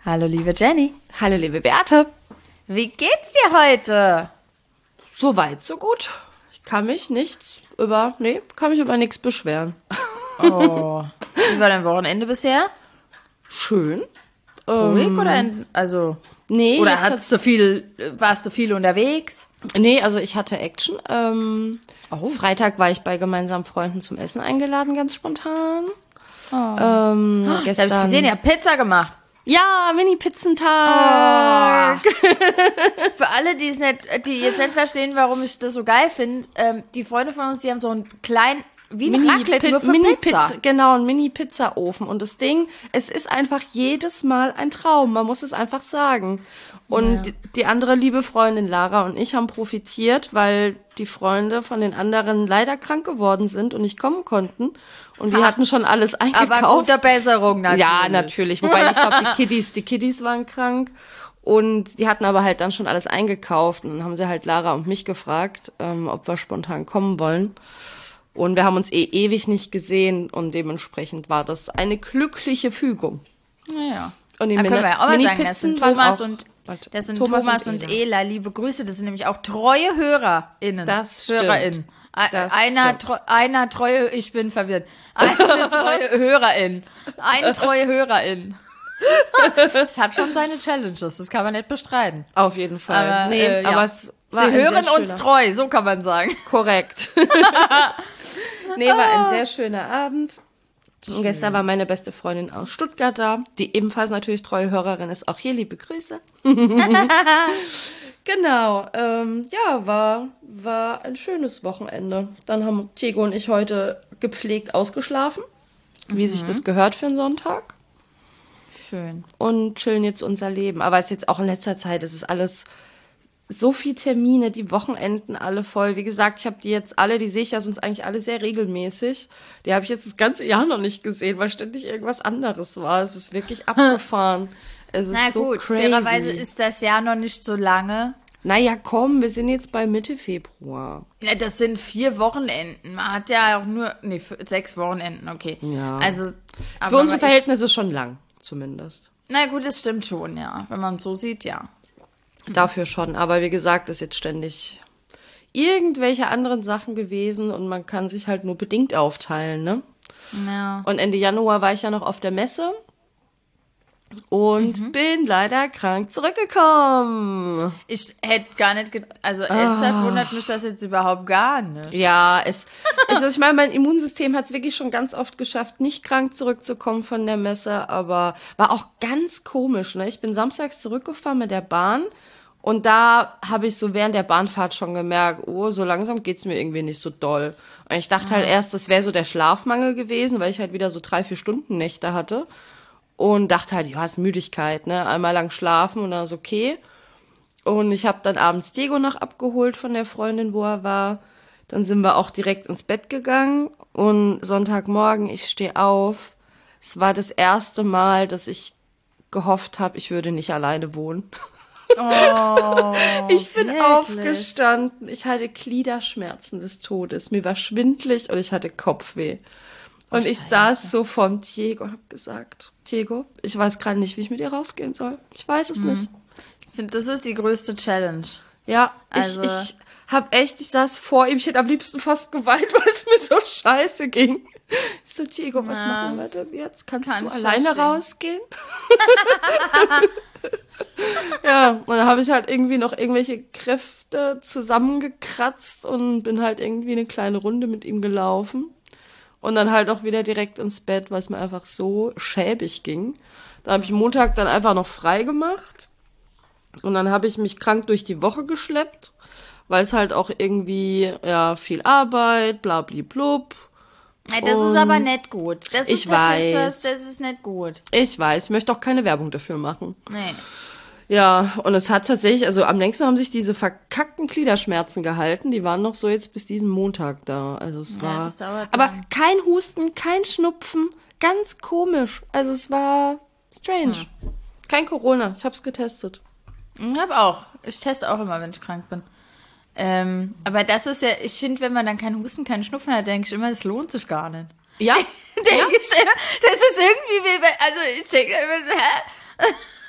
Hallo liebe Jenny. Hallo liebe Beate. Wie geht's dir heute? So weit, so gut. Ich kann mich über nichts beschweren. Oh. Wie war dein Wochenende bisher? Schön. Ruhig oder Nee, oder warst du viel unterwegs? Nee, also ich hatte Action. Oh. Freitag war ich bei gemeinsamen Freunden zum Essen eingeladen, ganz spontan. Da habe ich gesehen, ihr habt Pizza gemacht. Ja, Mini-Pizzentag. Oh. Für alle, die jetzt nicht verstehen, warum ich das so geil finde, die Freunde von uns, die haben so einen kleinen, wie ein Raclette, nur für Pizza. Genau, ein Mini-Pizza-Ofen. Und das Ding, es ist einfach jedes Mal ein Traum. Man muss es einfach sagen. Und die andere liebe Freundin Lara und ich haben profitiert, weil die Freunde von den anderen leider krank geworden sind und nicht kommen konnten. Und wir hatten schon alles eingekauft. Aber gute Besserung natürlich. Ja, natürlich. Wobei ich glaube, die Kiddies waren krank. Und die hatten aber halt dann schon alles eingekauft. Und dann haben sie halt Lara und mich gefragt, ob wir spontan kommen wollen. Und wir haben uns ewig nicht gesehen. Und dementsprechend war das eine glückliche Fügung. Naja. Und die können wir auch mal sagen, das sind Thomas und Ela. Ela. Liebe Grüße, das sind nämlich auch treue HörerInnen. Das stimmt. HörerInnen. Einer treue, ich bin verwirrt. Eine treue Hörerin. Ein treue Hörerin. Es hat schon seine Challenges, das kann man nicht bestreiten. Auf jeden Fall. Aber, aber es war Sie hören uns treu, so kann man sagen. Korrekt. War ein sehr schöner Abend. Und gestern war meine beste Freundin aus Stuttgart da, die ebenfalls natürlich treue Hörerin ist. Auch hier liebe Grüße. Genau, war ein schönes Wochenende. Dann haben Diego und ich heute gepflegt ausgeschlafen, wie sich das gehört für einen Sonntag. Schön. Und chillen jetzt unser Leben. Aber es ist jetzt auch in letzter Zeit, es ist alles so viel Termine, die Wochenenden alle voll. Wie gesagt, ich habe die jetzt alle, die sehe ich ja sonst eigentlich alle sehr regelmäßig. Die habe ich jetzt das ganze Jahr noch nicht gesehen, weil ständig irgendwas anderes war. Es ist wirklich abgefahren. Es ist so crazy. Fairerweise ist das Jahr noch nicht so lange. Naja, komm, wir sind jetzt bei Mitte Februar. Ja, das sind 4 Wochenenden. Man hat ja auch nur, 6 Wochenenden, okay. Ja. Also, für unsere Verhältnisse schon lang, zumindest. Na gut, das stimmt schon, ja. Wenn man es so sieht, ja. Dafür schon, aber wie gesagt, ist jetzt ständig irgendwelche anderen Sachen gewesen und man kann sich halt nur bedingt aufteilen, ne? Ja. Und Ende Januar war ich ja noch auf der Messe und bin leider krank zurückgekommen. Ich hätte gar nicht, ernsthaft wundert mich das jetzt überhaupt gar nicht. Ja, ich meine, mein Immunsystem hat es wirklich schon ganz oft geschafft, nicht krank zurückzukommen von der Messe, aber war auch ganz komisch, ne? Ich bin samstags zurückgefahren mit der Bahn und da habe ich so während der Bahnfahrt schon gemerkt, oh, so langsam geht's mir irgendwie nicht so doll. Und ich dachte halt erst, das wäre so der Schlafmangel gewesen, weil ich halt wieder so 3-4 Stunden Nächte hatte. Und dachte halt, ja, ist Müdigkeit, ne? Einmal lang schlafen und dann ist okay. Und ich habe dann abends Diego noch abgeholt von der Freundin, wo er war. Dann sind wir auch direkt ins Bett gegangen. Und Sonntagmorgen, ich stehe auf. Es war das erste Mal, dass ich gehofft habe, ich würde nicht alleine wohnen. Oh, ich bin wirklich? aufgestanden. Ich hatte Gliederschmerzen des Todes. Mir war schwindelig und ich hatte Kopfweh. Und ich saß so vorm Diego und habe gesagt, Diego, ich weiß gerade nicht, wie ich mit dir rausgehen soll. Ich weiß es nicht. Ich finde, das ist die größte Challenge. Ja, Also ich saß vor ihm, ich hätte am liebsten fast geweint, weil es mir so scheiße ging. Ich so, Diego, was machen wir denn jetzt? Kannst du alleine rausgehen? Ja, und dann habe ich halt irgendwie noch irgendwelche Kräfte zusammengekratzt und bin halt irgendwie eine kleine Runde mit ihm gelaufen. Und dann halt auch wieder direkt ins Bett, weil es mir einfach so schäbig ging. Da habe ich Montag dann einfach noch frei gemacht. Und dann habe ich mich krank durch die Woche geschleppt, weil es halt auch irgendwie, ja, viel Arbeit, blablablub. Ja, das ist aber nicht gut. Das Ich weiß. Das ist nicht gut. Ich weiß, ich möchte auch keine Werbung dafür machen. Nee. Ja, und es hat tatsächlich, also am längsten haben sich diese verkackten Gliederschmerzen gehalten. Die waren noch so jetzt bis diesen Montag da. Also es war, das dauert aber lang. kein Husten, kein Schnupfen, ganz komisch. Also es war strange. Kein Corona, ich hab's getestet. Ich teste auch immer, wenn ich krank bin. Aber das ist ja, ich finde, wenn man dann keinen Husten, keinen Schnupfen hat, denke ich immer, das lohnt sich gar nicht. Ja, Denke ich immer, das ist irgendwie, also ich denke immer, hä?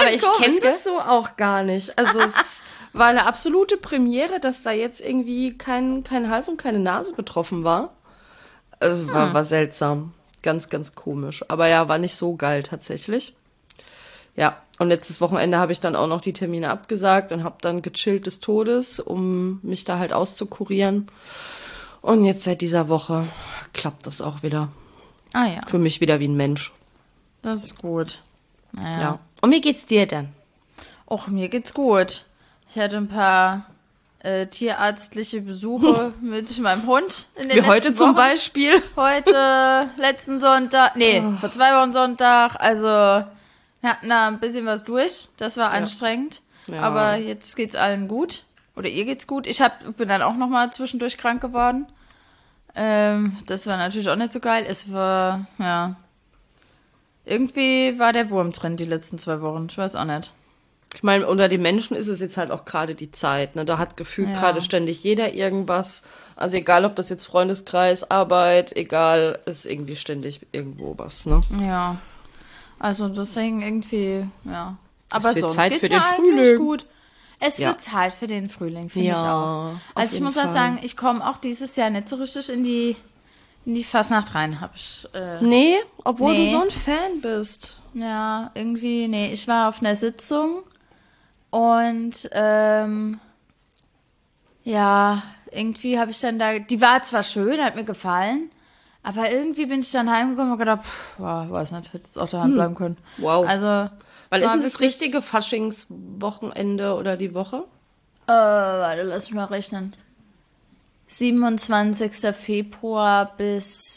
Aber ich Komisch, kenne gell? das so auch gar nicht. Also es war eine absolute Premiere, dass da jetzt irgendwie kein Hals und keine Nase betroffen war. War seltsam. Ganz, ganz komisch. Aber ja, war nicht so geil tatsächlich. Ja, und letztes Wochenende habe ich dann auch noch die Termine abgesagt und habe dann gechillt des Todes, um mich da halt auszukurieren. Und jetzt seit dieser Woche klappt das auch wieder. Ah ja, Für mich wieder wie ein Mensch. das ist gut. Naja. Ja. Und wie geht's dir denn? Och, mir geht's gut. Ich hatte ein paar tierärztliche Besuche mit meinem Hund in den Wie heute letzten zum Wochen. Beispiel. Heute, letzten Sonntag, vor 2 Wochen Sonntag, also wir hatten da ein bisschen was durch, das war anstrengend, Ja. aber jetzt geht's allen gut, oder ihr geht's gut. Ich bin dann auch nochmal zwischendurch krank geworden, das war natürlich auch nicht so geil, es war, ja, irgendwie war der Wurm drin die letzten 2 Wochen, ich weiß auch nicht. Ich meine, unter den Menschen ist es jetzt halt auch gerade die Zeit. Ne? Da hat gefühlt gerade ständig jeder irgendwas. Also egal, ob das jetzt Freundeskreis, Arbeit, egal, ist irgendwie ständig irgendwo was. Ne? Ja, also deswegen irgendwie, ja. Aber Es wird sonst Zeit geht's für mir den eigentlich Frühling. gut. Es Ja. wird Zeit für den Frühling, finde Ja, ich auch. auf Also ich jeden muss auch Fall. sagen, ich komme auch dieses Jahr nicht so richtig in die Fasnacht rein. Hab ich, Nee, obwohl Nee. du so ein Fan bist. ja, irgendwie, nee, ich war auf einer Sitzung und ja, irgendwie habe ich dann da, die war zwar schön, hat mir gefallen, aber irgendwie bin ich dann heimgekommen und gedacht, weiß nicht, hätte jetzt auch daheim bleiben können. Wow. Also, Weil ist war denn das wirklich- richtige Faschingswochenende oder die Woche? warte, lass mich mal rechnen. 27. Februar bis,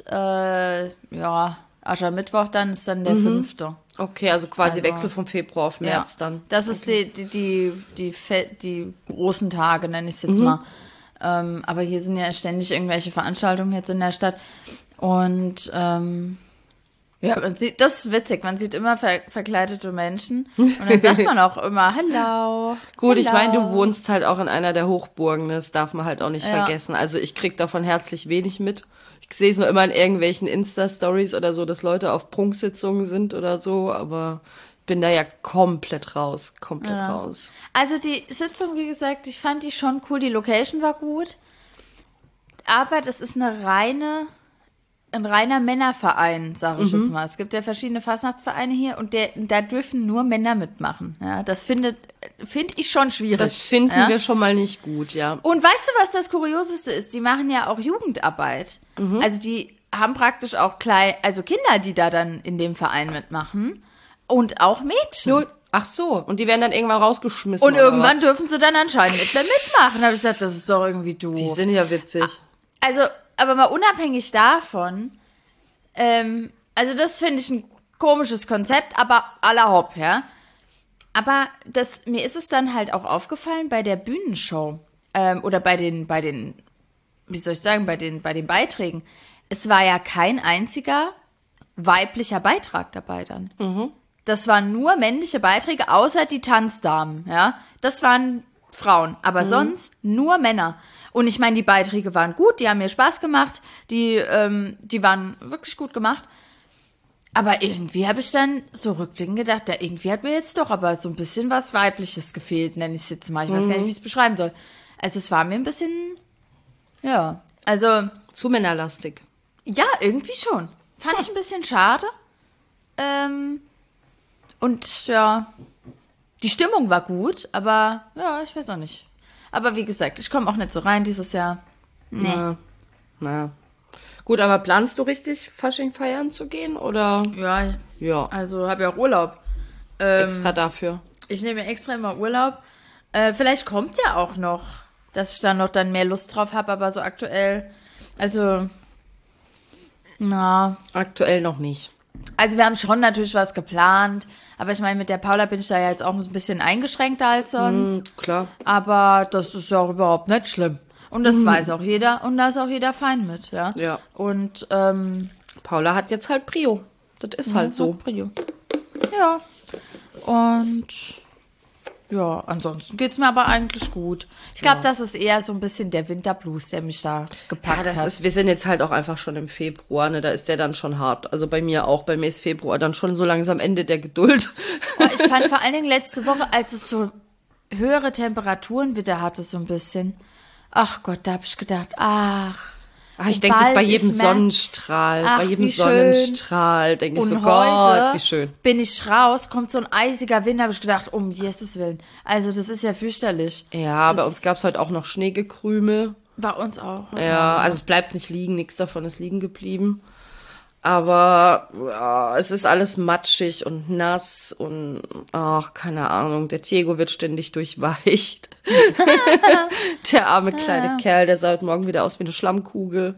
Aschermittwoch, dann ist dann der 5. Okay, also quasi Also, Wechsel vom Februar auf März dann. Das ist die großen Tage, nenne ich es jetzt mal. Aber hier sind ja ständig irgendwelche Veranstaltungen jetzt in der Stadt. Und ja, das ist witzig. Man sieht immer verkleidete Menschen. Und dann sagt man auch immer, hallo. Gut, ich meine, du hallo. wohnst halt auch in einer der Hochburgen, das darf man halt auch nicht Ja. vergessen. Also ich krieg davon herzlich wenig mit. Ich sehe es nur immer in irgendwelchen Insta-Stories oder so, dass Leute auf Prunksitzungen sind oder so, aber ich bin da ja komplett raus, raus. Also die Sitzung, wie gesagt, ich fand die schon cool. Die Location war gut. Aber das ist ein reiner Männerverein, sage ich jetzt mal. Es gibt ja verschiedene Fastnachtsvereine hier und da dürfen nur Männer mitmachen. Ja, das finde ich schon schwierig. Das finden ja? wir schon mal nicht gut, ja. Und weißt du, was das Kurioseste ist? Die machen ja auch Jugendarbeit. Also die haben praktisch auch Kinder, die da dann in dem Verein mitmachen. Und auch Mädchen. Ach so, und die werden dann irgendwann rausgeschmissen. Und oder irgendwann was? dürfen sie dann anscheinend nicht mehr mitmachen. Da habe ich gesagt, das ist doch irgendwie doof. Die sind ja witzig. Also, aber mal unabhängig davon, also das finde ich ein komisches Konzept, aber à la hopp, ja. Aber mir ist es dann halt auch aufgefallen bei der Bühnenshow, oder bei den, wie soll ich sagen, bei den Beiträgen. Es war ja kein einziger weiblicher Beitrag dabei dann. Das waren nur männliche Beiträge, außer die Tanzdamen, ja. Das waren Frauen, aber sonst nur Männer. Und ich meine, die Beiträge waren gut, die haben mir Spaß gemacht, die waren wirklich gut gemacht. Aber irgendwie habe ich dann so rückblickend gedacht, ja, irgendwie hat mir jetzt doch aber so ein bisschen was Weibliches gefehlt, nenne ich es jetzt mal. Ich weiß gar nicht, wie ich es beschreiben soll. Also es war mir ein bisschen, ja, also Zu männerlastig. ja, irgendwie schon. Fand ich ein bisschen schade. Und ja, die Stimmung war gut, aber ja, ich weiß auch nicht. Aber wie gesagt, ich komme auch nicht so rein dieses Jahr. Nee. Na. Gut, aber planst du richtig, Fasching feiern zu gehen, oder? Ja, Ja, also habe ja auch Urlaub. extra dafür. Ich nehme extra immer Urlaub. Vielleicht kommt ja auch noch, dass ich dann mehr Lust drauf habe, aber so aktuell, also, na, Aktuell noch nicht. also wir haben schon natürlich was geplant, aber ich meine, mit der Paula bin ich da ja jetzt auch ein bisschen eingeschränkter als sonst. Klar. Aber das ist ja auch überhaupt nicht schlimm. Und das weiß auch jeder und da ist auch jeder fein mit, ja. Ja. Und, Paula hat jetzt halt Prio. Das ist halt so. Prio. Ja. Und Ja, ansonsten geht's mir aber eigentlich gut. Ich glaube, das ist eher so ein bisschen der Winterblues, der mich da gepackt hat. Wir sind jetzt halt auch einfach schon im Februar, ne? Da ist der dann schon hart. Also bei mir auch, bei mir ist Februar dann schon so langsam Ende der Geduld. Ich fand vor allen Dingen letzte Woche, als es so höhere Temperaturen wieder hatte, so ein bisschen. Ach Gott, da habe ich gedacht, ich denke das bei jedem März. Sonnenstrahl, Ach, bei jedem wie schön. Sonnenstrahl, denke ich so, Und Gott, heute wie schön. bin ich raus, kommt so ein eisiger Wind, habe ich gedacht, um Jesus Willen. Also das ist ja fürchterlich. Ja, das bei uns gab es heute auch noch Schneegekrümel. Bei uns auch. Ja, also es bleibt nicht liegen, nichts davon ist liegen geblieben. Aber ja, es ist alles matschig und nass und keine Ahnung, der Diego wird ständig durchweicht. Der arme kleine Kerl, der sah heute Morgen wieder aus wie eine Schlammkugel.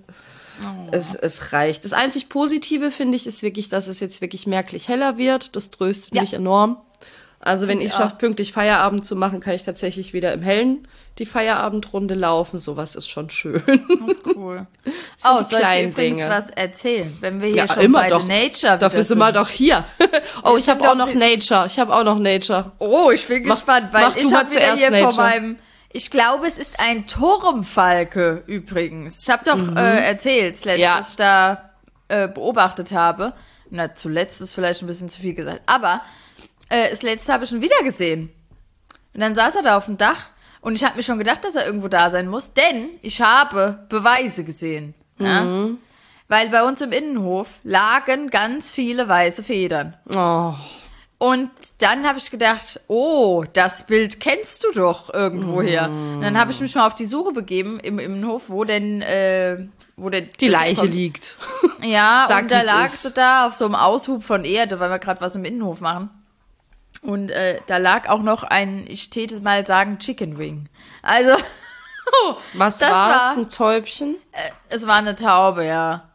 Es reicht. Das einzig Positive, finde ich, ist wirklich, dass es jetzt wirklich merklich heller wird. Das tröstet mich enorm. Also wenn ich schaffe, pünktlich Feierabend zu machen, kann ich tatsächlich wieder im Hellen die Feierabendrunde laufen. Sowas ist schon schön. Das ist cool. Soll ich übrigens was erzählen, wenn wir hier schon bei The Nature dafür sind wir doch hier. Ich habe auch noch Nature. Oh, ich bin gespannt, weil ich habe wieder hier Nature. vor meinem... Ich glaube, es ist ein Turmfalke übrigens. Ich habe doch erzählt, dass ich da beobachtet habe. Na, zuletzt ist vielleicht ein bisschen zu viel gesagt. Aber das letzte habe ich schon wieder gesehen. Und dann saß er da auf dem Dach und ich habe mir schon gedacht, dass er irgendwo da sein muss, denn ich habe Beweise gesehen. Ja? Weil bei uns im Innenhof lagen ganz viele weiße Federn. Oh. Und dann habe ich gedacht, das Bild kennst du doch irgendwoher. Und dann habe ich mich mal auf die Suche begeben im Innenhof, wo denn die Leiche liegt. Ja, und da lag sie da auf so einem Aushub von Erde, weil wir gerade was im Innenhof machen. Und da lag auch noch ich täte mal sagen, Chicken Wing. Also, was war's? Ein Täubchen? Es war eine Taube, ja.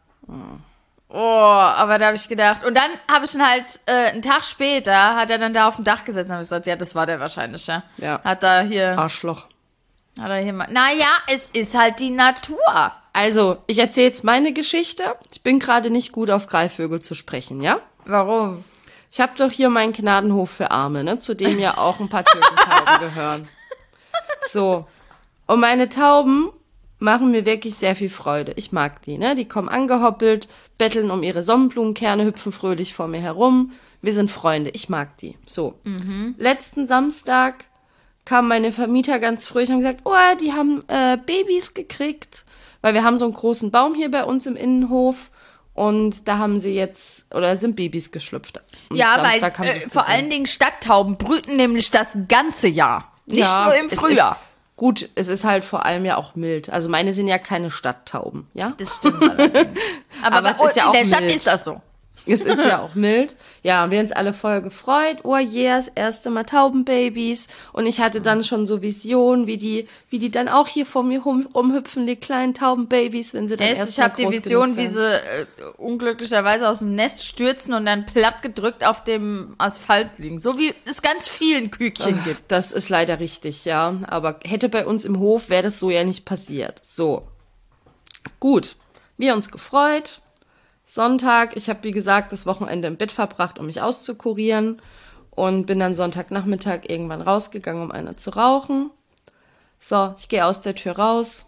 Aber da habe ich gedacht. Und dann habe ich ihn halt, einen Tag später, hat er dann da auf dem Dach gesessen und habe ich gesagt, ja, das war der wahrscheinlich, ja. Hat da hier... Arschloch. Hat er hier mal... Naja, es ist halt die Natur. Also, ich erzähle jetzt meine Geschichte. Ich bin gerade nicht gut auf Greifvögel zu sprechen, ja? Warum? Ich habe doch hier meinen Gnadenhof für Arme, ne, zu dem ja auch ein paar Türkentauben gehören. So. Und meine Tauben machen mir wirklich sehr viel Freude. Ich mag die, ne? Die kommen angehoppelt, betteln um ihre Sonnenblumenkerne, hüpfen fröhlich vor mir herum. Wir sind Freunde. Ich mag die. So. Letzten Samstag kamen meine Vermieter ganz fröhlich und haben gesagt, die haben Babys gekriegt. Weil wir haben so einen großen Baum hier bei uns im Innenhof. Und da haben sie sind Babys geschlüpft. Und ja, Samstag weil vor allen Dingen Stadttauben brüten nämlich das ganze Jahr. Nicht nur im Frühjahr. Gut, es ist halt vor allem ja auch mild. Also meine sind ja keine Stadttauben, ja? Das stimmt allerdings. Aber es ist ja auch in der Stadt mild. ist das so. Es ist ja auch mild. Ja, und wir haben uns alle voll gefreut. Oh yeah, das erste Mal Taubenbabys. Und ich hatte dann schon so Visionen, wie die dann auch hier vor mir rumhüpfen, die kleinen Taubenbabys, wenn sie dann erst Ich habe die Vision, wie sie unglücklicherweise aus dem Nest stürzen und dann platt gedrückt auf dem Asphalt liegen. So wie es ganz vielen Kükchen gibt. Das ist leider richtig, ja. Aber hätte bei uns im Hof, wäre das so ja nicht passiert. So. Gut. Wir uns gefreut. Sonntag, ich habe wie gesagt das Wochenende im Bett verbracht, um mich auszukurieren und bin dann Sonntagnachmittag irgendwann rausgegangen, um eine zu rauchen. So, ich gehe aus der Tür raus,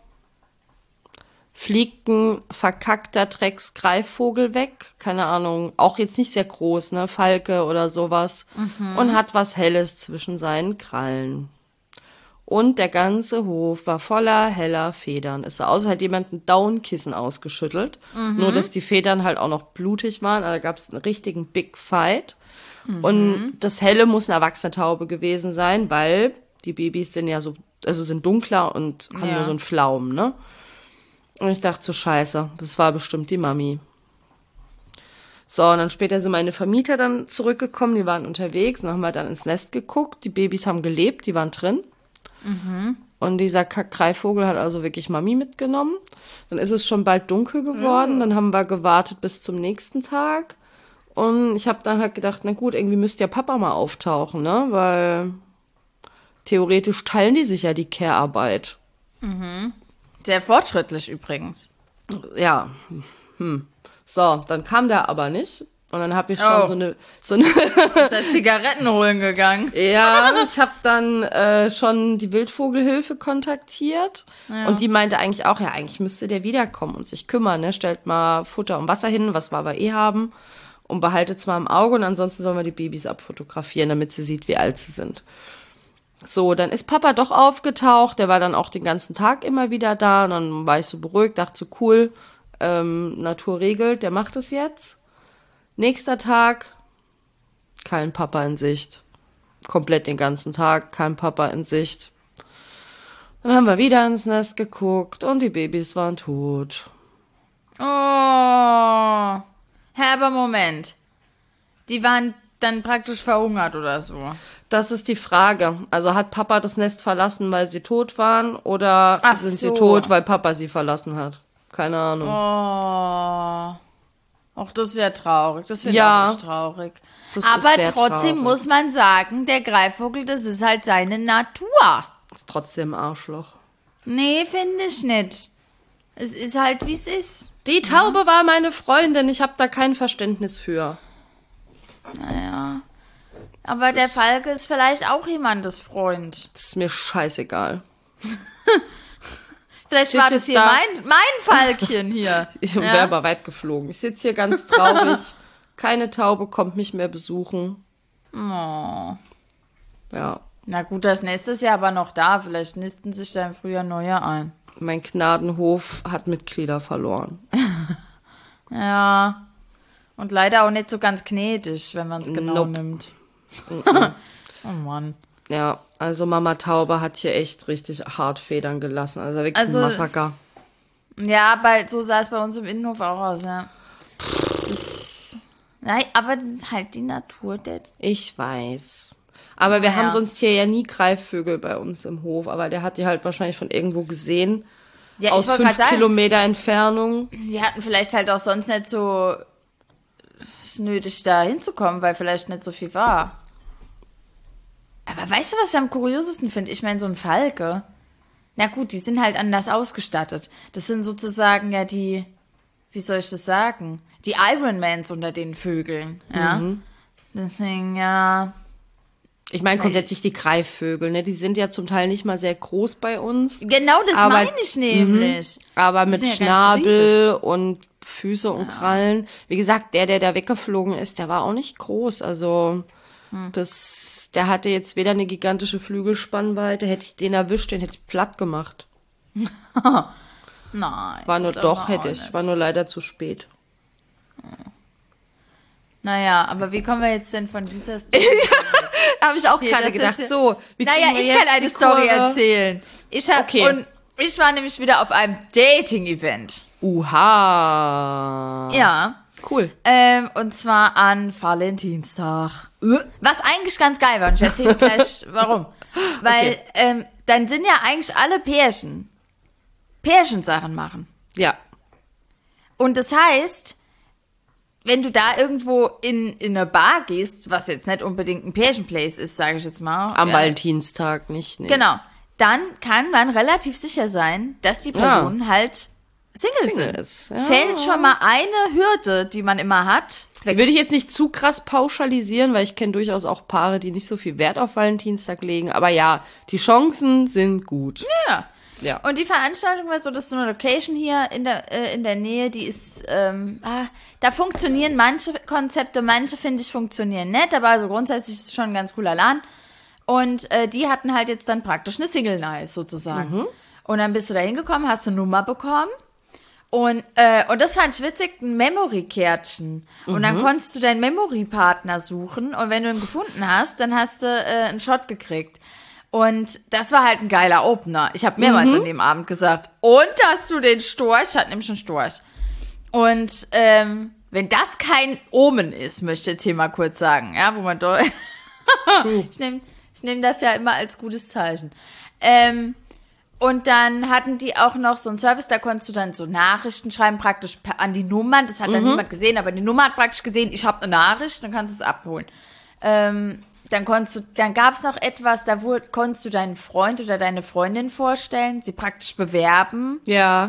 fliegt ein verkackter Drecksgreifvogel weg, keine Ahnung, auch jetzt nicht sehr groß, ne, Falke oder sowas, und hat was Helles zwischen seinen Krallen. Und der ganze Hof war voller heller Federn. Es sah aus, als hätte jemand ein Downkissen ausgeschüttelt. Nur, dass die Federn halt auch noch blutig waren. Also da gab es einen richtigen Big Fight. Und das Helle muss eine erwachsene Taube gewesen sein, weil die Babys sind ja sind dunkler und haben nur so einen Flaum, ne? Und ich dachte so, scheiße, das war bestimmt die Mami. So, und dann später sind meine Vermieter dann zurückgekommen, die waren unterwegs, und haben wir dann ins Nest geguckt. Die Babys haben gelebt, die waren drin. Und dieser Greifvogel hat also wirklich Mami mitgenommen. Dann ist es schon bald dunkel geworden. Dann haben wir gewartet bis zum nächsten Tag. Und ich habe dann halt gedacht, na gut, irgendwie müsste ja Papa mal auftauchen, ne? Weil theoretisch teilen die sich ja die Care-Arbeit. Sehr fortschrittlich übrigens. Ja. So, dann kam der aber nicht. Und dann habe ich schon so eine Ist er Zigaretten holen gegangen? Ja, ich habe dann schon die Wildvogelhilfe kontaktiert und die meinte eigentlich auch, ja, eigentlich müsste der wiederkommen und sich kümmern, ne? Stellt mal Futter und Wasser hin, was wir aber haben und behaltet es mal im Auge und ansonsten sollen wir die Babys abfotografieren, damit sie sieht, wie alt sie sind. So, dann ist Papa doch aufgetaucht, der war dann auch den ganzen Tag immer wieder da und dann war ich so beruhigt, dachte so cool, Natur regelt, der macht es jetzt. Nächster Tag, kein Papa in Sicht. Komplett den ganzen Tag, kein Papa in Sicht. Dann haben wir wieder ins Nest geguckt und die Babys waren tot. Oh. Aber Moment. Die waren dann praktisch verhungert oder so. Das ist die Frage. Also hat Papa das Nest verlassen, weil sie tot waren oder sind sie tot, weil Papa sie verlassen hat? Keine Ahnung. Oh. Auch das ist ja traurig. Das finde ich Ja. auch nicht traurig. Das Aber ist sehr trotzdem traurig. muss man sagen, der Greifvogel, das ist halt seine Natur. Ist trotzdem ein Arschloch. Nee, finde ich nicht. Es ist halt, wie es ist. Die Taube war meine Freundin. Ich habe da kein Verständnis für. Naja. Aber der Falke ist vielleicht auch jemandes Freund. Das ist mir scheißegal. Vielleicht Sitzt war das jetzt hier da. mein Falkchen hier. Ich wäre aber weit geflogen. Ich sitze hier ganz traurig. Keine Taube kommt mich mehr besuchen. Oh. Ja, Na gut, das Nest ist ja aber noch da. Vielleicht nisten sich da im Frühjahr neue ein. mein Gnadenhof hat Mitglieder verloren. Ja. Und leider auch nicht so ganz gnädig, wenn man es genau Nope. nimmt. Oh Mann. Ja, also Mama Taube hat hier echt richtig hart Federn gelassen. Also wirklich Also- ein Massaker. Ja, so sah es bei uns im Innenhof auch aus, ja. Nein, aber das ist halt die Natur, der. Ich weiß. Aber wir Ja. haben sonst hier ja nie Greifvögel bei uns im Hof. Aber der hat die halt wahrscheinlich von irgendwo gesehen. Ja, aus ich wollte 5 gerade sagen, Kilometer Entfernung. die hatten vielleicht halt auch sonst nicht so nötig, da hinzukommen, weil vielleicht nicht so viel war. Aber weißt du, was ich am kuriosesten finde? Ich meine, so ein Falke. Na gut, die sind halt anders ausgestattet. Das sind sozusagen ja die, wie soll ich das sagen? Die Ironmans unter den Vögeln, ja. Deswegen, ja. Ich meine grundsätzlich die Greifvögel, ne? Die sind ja zum Teil nicht mal sehr groß bei uns. Genau das Aber- meine ich nämlich. Aber Die mit sind ja gar nicht Schnabel und Füße und Krallen. Wie gesagt, der da weggeflogen ist, der war auch nicht groß. Also der hatte jetzt weder eine gigantische Flügelspannweite. Hätte ich den erwischt, den hätte ich platt gemacht. Nein. War nur das doch, aber hätte auch ich. nicht. War nur leider zu spät. Naja, aber wie kommen wir jetzt denn von dieser Story? Habe ich auch Hier, gerade das gedacht. ist- So, wie Naja, kriegen wir ich jetzt kann eine die Story Kurve? erzählen. Okay. Und ich war nämlich wieder auf einem Dating-Event. Uha. Ja. Cool. Und zwar an Valentinstag. Was eigentlich ganz geil war. Und ich erzähle gleich, warum. Weil, dann sind ja eigentlich alle Pärchensachen machen. Ja. Und das heißt, wenn du da irgendwo in eine Bar gehst, was jetzt nicht unbedingt ein Pärchenplace ist, sage ich jetzt mal. Am ja, Valentinstag nicht. Nee. Genau. Dann kann man relativ sicher sein, dass die Personen halt Single Single sind. ist, ja. Fällt schon mal eine Hürde, die man immer hat, weg. Würde ich jetzt nicht zu krass pauschalisieren, weil ich kenne durchaus auch Paare, die nicht so viel Wert auf Valentinstag legen. Aber ja, die Chancen sind gut. Ja. Ja. Und die Veranstaltung war so, das ist so eine Location hier in der Nähe, die ist, da funktionieren manche Konzepte, manche finde ich funktionieren nett, aber also grundsätzlich ist es schon ein ganz cooler Laden. Und die hatten halt jetzt dann praktisch eine Single Night sozusagen. Und dann bist du da hingekommen, hast eine Nummer bekommen. Und das fand ich witzig, ein Memory-Kärtchen. Und dann konntest du deinen Memory-Partner suchen. Und wenn du ihn gefunden hast, dann hast du einen Shot gekriegt. Und das war halt ein geiler Opener. Ich habe mehrmals an dem Abend gesagt, und hast du den Storch? Ich hatte nämlich einen Storch. Und wenn das kein Omen ist, möchte ich jetzt hier mal kurz sagen, ja, wo man doch... ich nehm das ja immer als gutes Zeichen. Und dann hatten die auch noch so einen Service, da konntest du dann so Nachrichten schreiben, praktisch an die Nummern. Das hat dann niemand gesehen, aber die Nummer hat praktisch gesehen, ich habe eine Nachricht, dann kannst du es abholen. Dann gab es noch etwas, konntest du deinen Freund oder deine Freundin vorstellen, sie praktisch bewerben. Ja.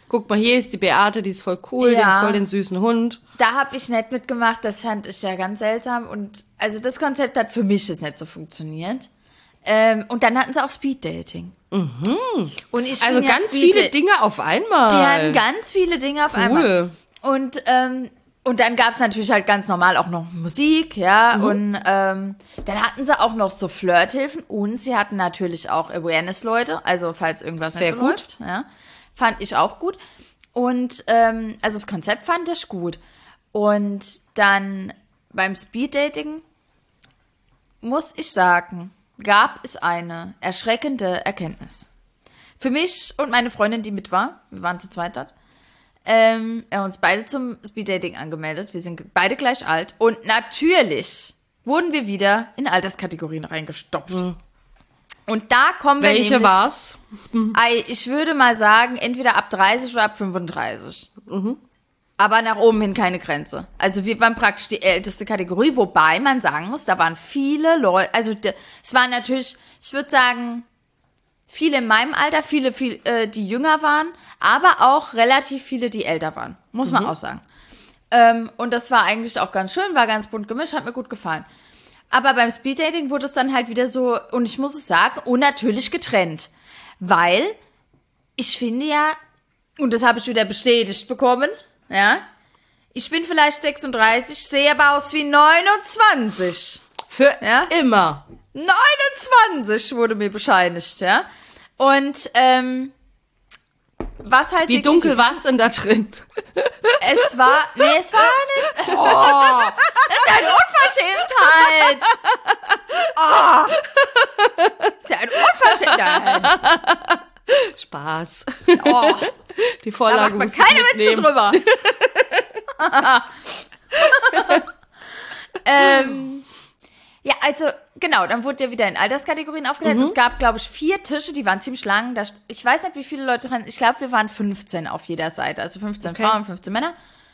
Guck mal, hier ist die Beate, die ist voll cool, die hat voll den süßen Hund. Da habe ich nicht mitgemacht, das fand ich ja ganz seltsam. Und also das Konzept hat für mich jetzt nicht so funktioniert. Und dann hatten sie auch Speeddating. Und ich Also bin ja ganz viele Dinge auf einmal. Die hatten ganz viele Dinge auf einmal. Und dann gab es natürlich halt ganz normal auch noch Musik, ja. Und dann hatten sie auch noch so Flirthilfen und sie hatten natürlich auch Awareness-Leute, also falls irgendwas Sehr nicht so gut. läuft. Ja. Fand ich auch gut. Und also das Konzept fand ich gut. Und dann beim Speeddating muss ich sagen, gab es eine erschreckende Erkenntnis. Für mich und meine Freundin, die mit war, wir waren zu zweit dort, wir haben uns beide zum Speeddating angemeldet. Wir sind beide gleich alt. Und natürlich wurden wir wieder in Alterskategorien reingestopft. Und da kommen wir Welche nämlich... war's? Ich würde mal sagen, entweder ab 30 oder ab 35. Aber nach oben hin keine Grenze. Also wir waren praktisch die älteste Kategorie, wobei man sagen muss, da waren viele Leute, also es waren natürlich, ich würde sagen, viele in meinem Alter, viele, die jünger waren, aber auch relativ viele, die älter waren, muss man auch sagen. Und das war eigentlich auch ganz schön, war ganz bunt gemischt, hat mir gut gefallen. Aber beim Speeddating wurde es dann halt wieder so, und ich muss es sagen, unnatürlich getrennt. Weil ich finde ja, und das habe ich wieder bestätigt bekommen, ja, ich bin vielleicht 36, sehe aber aus wie 29. Für Ja? immer. 29 wurde mir bescheinigt, ja. Und, was halt... Wie dunkel war es denn da drin? Es war nicht... Oh, das ist ja eine Unverschämtheit. Oh, das ist ja eine Unverschämtheit. Spaß. Oh, Die da Vorlage macht man musst du keine Witze mitnehmen. drüber. Ja, also, genau, dann wurde ja wieder in Alterskategorien aufgeteilt. Es gab, glaube ich, 4 Tische, die waren ziemlich lang. Ich weiß nicht, wie viele Leute dran. Ich glaube, wir waren 15 auf jeder Seite. Also 15 Frauen, 15 Männer.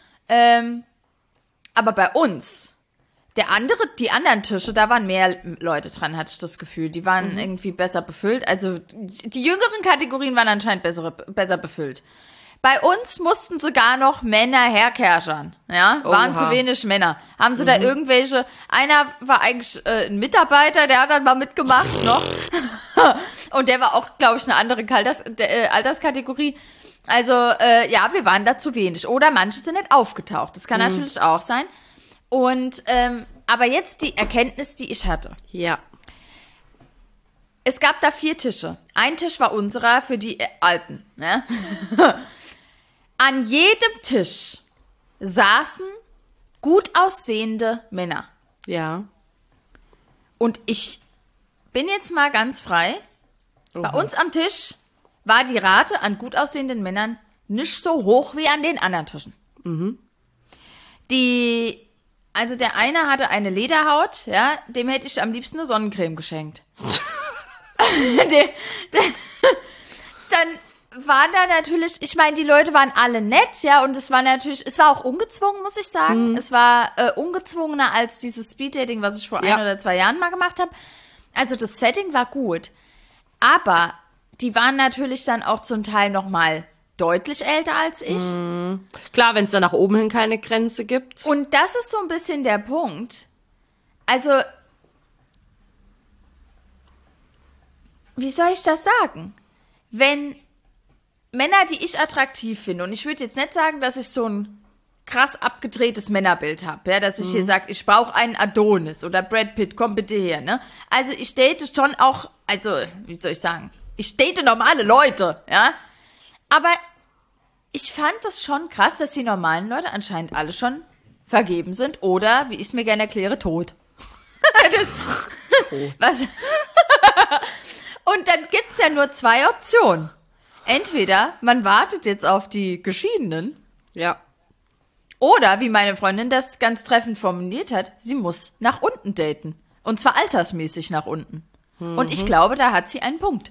Aber bei uns, die anderen Tische, da waren mehr Leute dran, hatte ich das Gefühl. Die waren irgendwie besser befüllt. Also die jüngeren Kategorien waren anscheinend besser befüllt. Bei uns mussten sogar noch Männer herkerschern, ja, waren zu wenig Männer. Haben sie da irgendwelche, einer war eigentlich ein Mitarbeiter, der hat dann mal mitgemacht noch. Und der war auch, glaube ich, eine andere Alterskategorie. Also, ja, wir waren da zu wenig. Oder manche sind nicht aufgetaucht. Das kann natürlich auch sein. Und, aber jetzt die Erkenntnis, die ich hatte. Ja. Es gab da 4 Tische. Ein Tisch war unserer für die Alten. Ne? An jedem Tisch saßen gut aussehende Männer. Ja. Und ich bin jetzt mal ganz frei. Bei uns am Tisch war die Rate an gut aussehenden Männern nicht so hoch wie an den anderen Tischen. Also der eine hatte eine Lederhaut, ja, dem hätte ich am liebsten eine Sonnencreme geschenkt. Dann waren da natürlich, ich meine, die Leute waren alle nett, ja, und es war auch ungezwungen, muss ich sagen. Es war ungezwungener als dieses Speeddating, was ich vor 1 oder 2 Jahren mal gemacht habe. Also das Setting war gut. Aber die waren natürlich dann auch zum Teil noch mal deutlich älter als ich. Klar, wenn es da nach oben hin keine Grenze gibt. Und das ist so ein bisschen der Punkt. Also, wie soll ich das sagen? Wenn Männer, die ich attraktiv finde, und ich würde jetzt nicht sagen, dass ich so ein krass abgedrehtes Männerbild habe, ja, dass ich hier sage, ich brauche einen Adonis oder Brad Pitt, komm bitte her, ne? Also ich date schon auch, also, wie soll ich sagen, ich date normale Leute, ja? Aber ich fand das schon krass, dass die normalen Leute anscheinend alle schon vergeben sind oder, wie ich es mir gerne erkläre, tot. Was? Und dann gibt's ja nur 2 Optionen. Entweder man wartet jetzt auf die Geschiedenen Ja. oder, wie meine Freundin das ganz treffend formuliert hat, sie muss nach unten daten. Und zwar altersmäßig nach unten. Und ich glaube, da hat sie einen Punkt.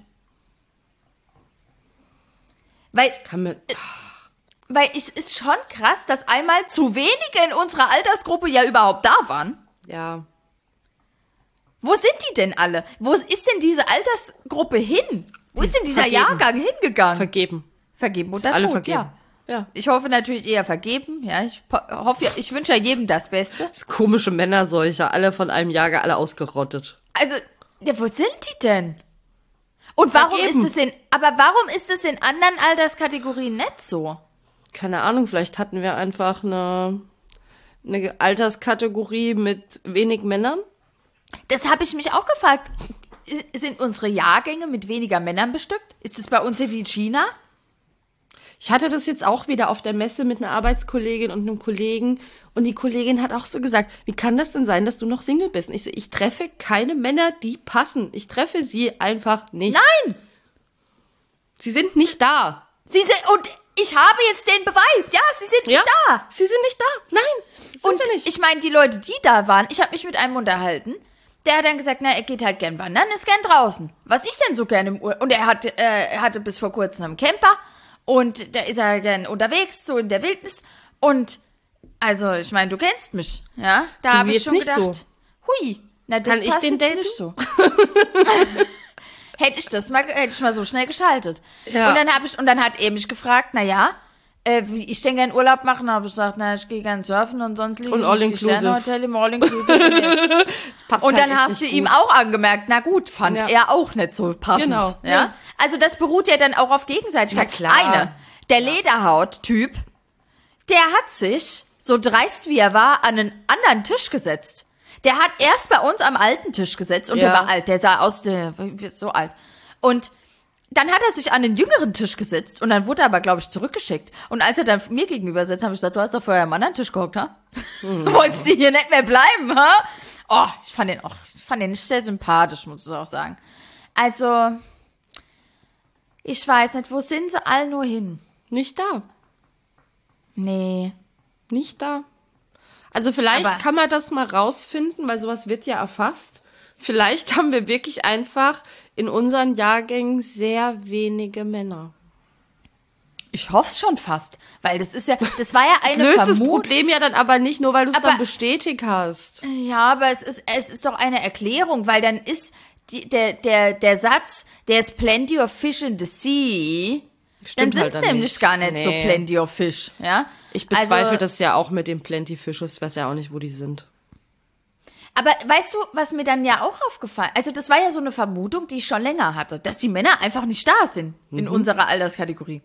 Weil es ist schon krass, dass einmal zu wenige in unserer Altersgruppe ja überhaupt da waren. Ja. Wo sind die denn alle? Wo ist denn diese Altersgruppe hin? Wo ist denn dieser vergeben. Jahrgang hingegangen? Vergeben. Vergeben oder Alle tot, vergeben. ja. Ja. Ich hoffe natürlich eher vergeben, ja. Ich wünsche ja jedem das Beste. Das komische Männerseuche, alle von einem Jahrgang, alle ausgerottet. Also, ja, wo sind die denn? Und warum Vergeben. warum ist es in anderen Alterskategorien nicht so? Keine Ahnung, vielleicht hatten wir einfach eine Alterskategorie mit wenig Männern. Das habe ich mich auch gefragt. Sind unsere Jahrgänge mit weniger Männern bestückt? Ist es bei uns hier wie in China? Ich hatte das jetzt auch wieder auf der Messe mit einer Arbeitskollegin und einem Kollegen. Und die Kollegin hat auch so gesagt, wie kann das denn sein, dass du noch Single bist? Und ich so, ich treffe keine Männer, die passen. Ich treffe sie einfach nicht. Nein! Sie sind nicht da. Und ich habe jetzt den Beweis. Ja, sie sind nicht da. Sie sind nicht da. Nein, sind Und sie nicht. ich meine, die Leute, die da waren, ich habe mich mit einem unterhalten, der hat dann gesagt, na, er geht halt gern wandern, ist gern draußen. Was ich denn so gerne im Urlaub. Und er hatte bis vor kurzem einen Camper und da ist er gern unterwegs, so in der Wildnis. Und, also, ich meine, du kennst mich, ja? Da habe ich jetzt schon nicht gedacht, so. hui, na, das Kann ich passt den jetzt daten? nicht so. Hätte ich mal so schnell geschaltet. Ja. Und dann hat er mich gefragt, na ja, wie ich denn gern Urlaub machen, habe ich gesagt, na, ich gehe gern surfen und sonst liege Und ich all-inclusive. im Sterne-Hotel im All-Inclusive. Das passt Und halt dann echt hast du nicht ihm gut. auch angemerkt, na gut, fand Ja. er auch nicht so passend. Genau, Ja? ja. Also das beruht ja dann auch auf Gegenseitigkeit. Na klar. Der Lederhaut-Typ, der hat sich, so dreist wie er war, an einen anderen Tisch gesetzt. Der hat erst bei uns am alten Tisch gesetzt und Ja. der war alt, der sah aus, der wird so alt. Und dann hat er sich an den jüngeren Tisch gesetzt und dann wurde er aber, glaube ich, zurückgeschickt. Und als er dann mir gegenüber sitzt, habe ich gesagt, du hast doch vorher am anderen Tisch gehockt, ha? Wolltest du hier nicht mehr bleiben, ha? Oh, ich fand den nicht sehr sympathisch, muss ich auch sagen. Also, ich weiß nicht, wo sind sie all nur hin? Nicht da. Nee. Nicht da. Also vielleicht Aber- kann man das mal rausfinden, weil sowas wird ja erfasst. Vielleicht haben wir wirklich einfach in unseren Jahrgängen sehr wenige Männer. Ich hoffe es schon fast, weil das war ja eine Löst das Vermutung. Problem ja dann aber nicht, nur weil du es Aber- dann bestätigt hast. Ja, aber es ist doch eine Erklärung, weil dann ist der Satz, there's plenty of fish in the sea, Stimmt dann halt sind's dann nämlich nicht. gar nicht so Nee. plenty of fish, ja? Ich bezweifle Also, das ja auch mit den Plenty Fishes. Ich weiß ja auch nicht, wo die sind. Aber weißt du, was mir dann ja auch aufgefallen, also das war ja so eine Vermutung, die ich schon länger hatte, dass die Männer einfach nicht da sind in unserer Alterskategorie.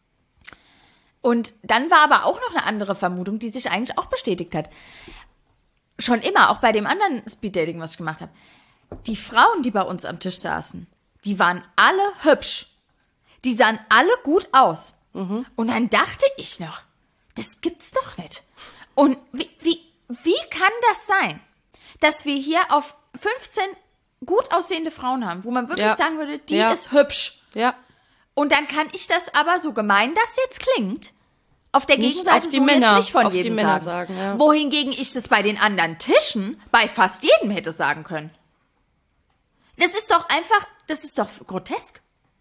Und dann war aber auch noch eine andere Vermutung, die sich eigentlich auch bestätigt hat. Schon immer, auch bei dem anderen Speeddating, was ich gemacht habe. Die Frauen, die bei uns am Tisch saßen, die waren alle hübsch. Die sahen alle gut aus. Und dann dachte ich noch, das gibt's doch nicht. Und wie kann das sein, dass wir hier auf 15 gut aussehende Frauen haben, wo man wirklich Ja. sagen würde, die Ja. ist hübsch. Ja. Und dann kann ich das aber, so gemein das jetzt klingt, auf der Nicht Gegenseite auf die so Männer, jetzt nicht von auf die jedem Männer sagen. sagen, ja. Wohingegen ich das bei den anderen Tischen bei fast jedem hätte sagen können. Das ist doch grotesk.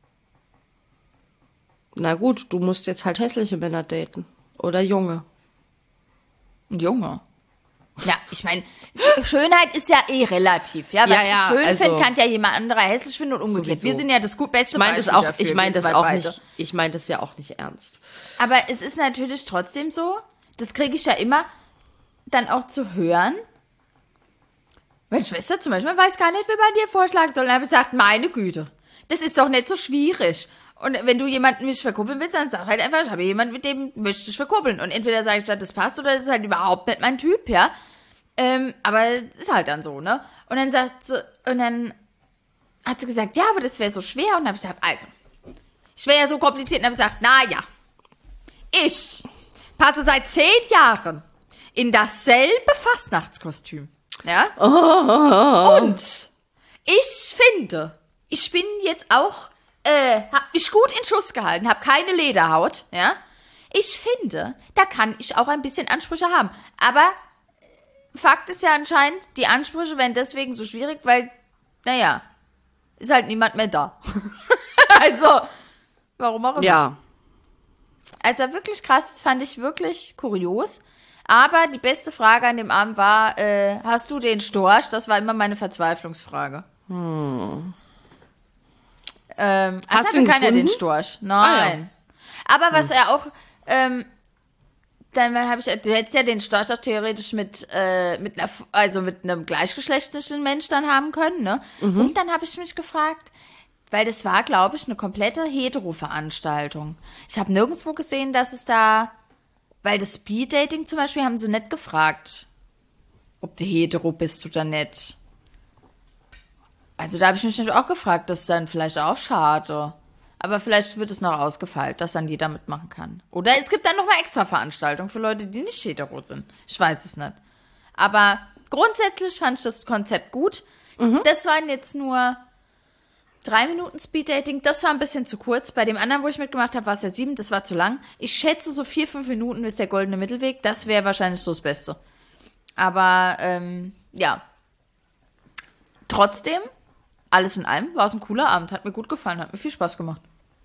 Na gut, du musst jetzt halt hässliche Männer daten. Oder junge. Ein Junge. Ja, ich meine, Schönheit ist ja eh relativ, ja. Was Ja, ja, ich schön also- finde, kann ja jemand anderer hässlich finden und umgekehrt. Sowieso. Wir sind ja das beste Ich meine das Beispiel auch, dafür, ich meine wir das zwei auch beide. nicht, ich meine das ja auch nicht ernst. Aber es ist natürlich trotzdem so, das kriege ich ja immer dann auch zu hören. Meine Schwester zum Beispiel weiß gar nicht, wie man dir vorschlagen soll. Dann habe ich gesagt, meine Güte, das ist doch nicht so schwierig. Und wenn du jemanden mich verkuppeln willst, dann sag halt einfach, ich habe jemanden, mit dem möchte ich verkuppeln. Und entweder sage ich, das passt, oder das ist halt überhaupt nicht mein Typ, ja. Aber ist halt dann so, ne? Und dann hat sie gesagt, ja, aber das wäre so schwer. Und dann habe ich gesagt, also, ich wäre ja so kompliziert. Und dann habe ich gesagt, na ja, ich passe seit 10 Jahren in dasselbe Fastnachtskostüm, ja? Und ich finde, ich bin jetzt auch, hab mich gut in Schuss gehalten, habe keine Lederhaut, ja? Ich finde, da kann ich auch ein bisschen Ansprüche haben. Aber Fakt ist ja anscheinend, die Ansprüche werden deswegen so schwierig, weil, naja, ist halt niemand mehr da. Also, warum auch immer. Ja. Also wirklich krass, das fand ich wirklich kurios. Aber die beste Frage an dem Abend war, hast du den Storch? Das war immer meine Verzweiflungsfrage. Hast Hast du ihn keiner gefunden? den Storch? Nein. Aber was er auch, dann habe ich, du hättest ja den Storch auch theoretisch mit einem gleichgeschlechtlichen Mensch dann haben können, ne? Und dann habe ich mich gefragt, weil das war, glaube ich, eine komplette Hetero-Veranstaltung. Ich habe nirgendwo gesehen, dass es da, weil das Speed-Dating zum Beispiel haben sie nicht gefragt, ob du hetero bist oder nicht. Also da habe ich mich natürlich auch gefragt, das ist dann vielleicht auch schade. Aber vielleicht wird es noch ausgefeilt, dass dann jeder mitmachen kann. Oder es gibt dann nochmal extra Veranstaltungen für Leute, die nicht hetero sind. Ich weiß es nicht. Aber grundsätzlich fand ich das Konzept gut. Das waren jetzt nur 3 Minuten Speeddating. Das war ein bisschen zu kurz. Bei dem anderen, wo ich mitgemacht habe, war es ja 7. Das war zu lang. Ich schätze, so 4-5 Minuten ist der goldene Mittelweg. Das wäre wahrscheinlich so das Beste. Aber, ja. Trotzdem, alles in allem, war es ein cooler Abend. Hat mir gut gefallen, hat mir viel Spaß gemacht.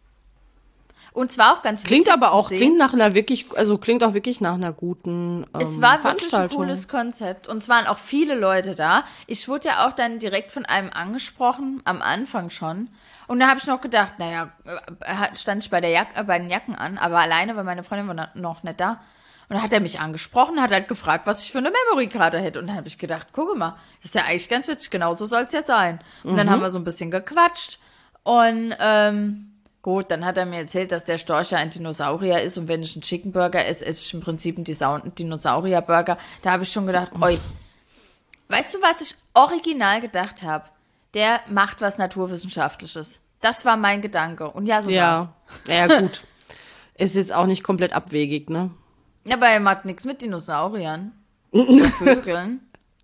Und zwar auch ganz Klingt witzig aber zu auch, sehen. klingt auch wirklich nach einer guten Es war wirklich ein Veranstaltung. cooles Konzept. Und es waren auch viele Leute da. Ich wurde ja auch dann direkt von einem angesprochen, am Anfang schon. Und da habe ich noch gedacht, naja, stand ich bei den Jacken an, aber alleine, weil meine Freundin war noch nicht da. Und dann hat er mich angesprochen, hat halt gefragt, was ich für eine Memory-Karte hätte. Und dann habe ich gedacht, gucke mal, ist ja eigentlich ganz witzig, genauso soll es ja sein. Und dann haben wir so ein bisschen gequatscht. Und gut, dann hat er mir erzählt, dass der Storch ja ein Dinosaurier ist. Und wenn ich einen Chicken Burger esse, esse ich im Prinzip einen Dinosaurier-Burger. Da habe ich schon gedacht, oi. Weißt du, was ich original gedacht habe? Der macht was Naturwissenschaftliches. Das war mein Gedanke. Und ja, so war's. Ja, gut. Ist jetzt auch nicht komplett abwegig, ne? Aber er macht nichts mit Dinosauriern oder Vögeln.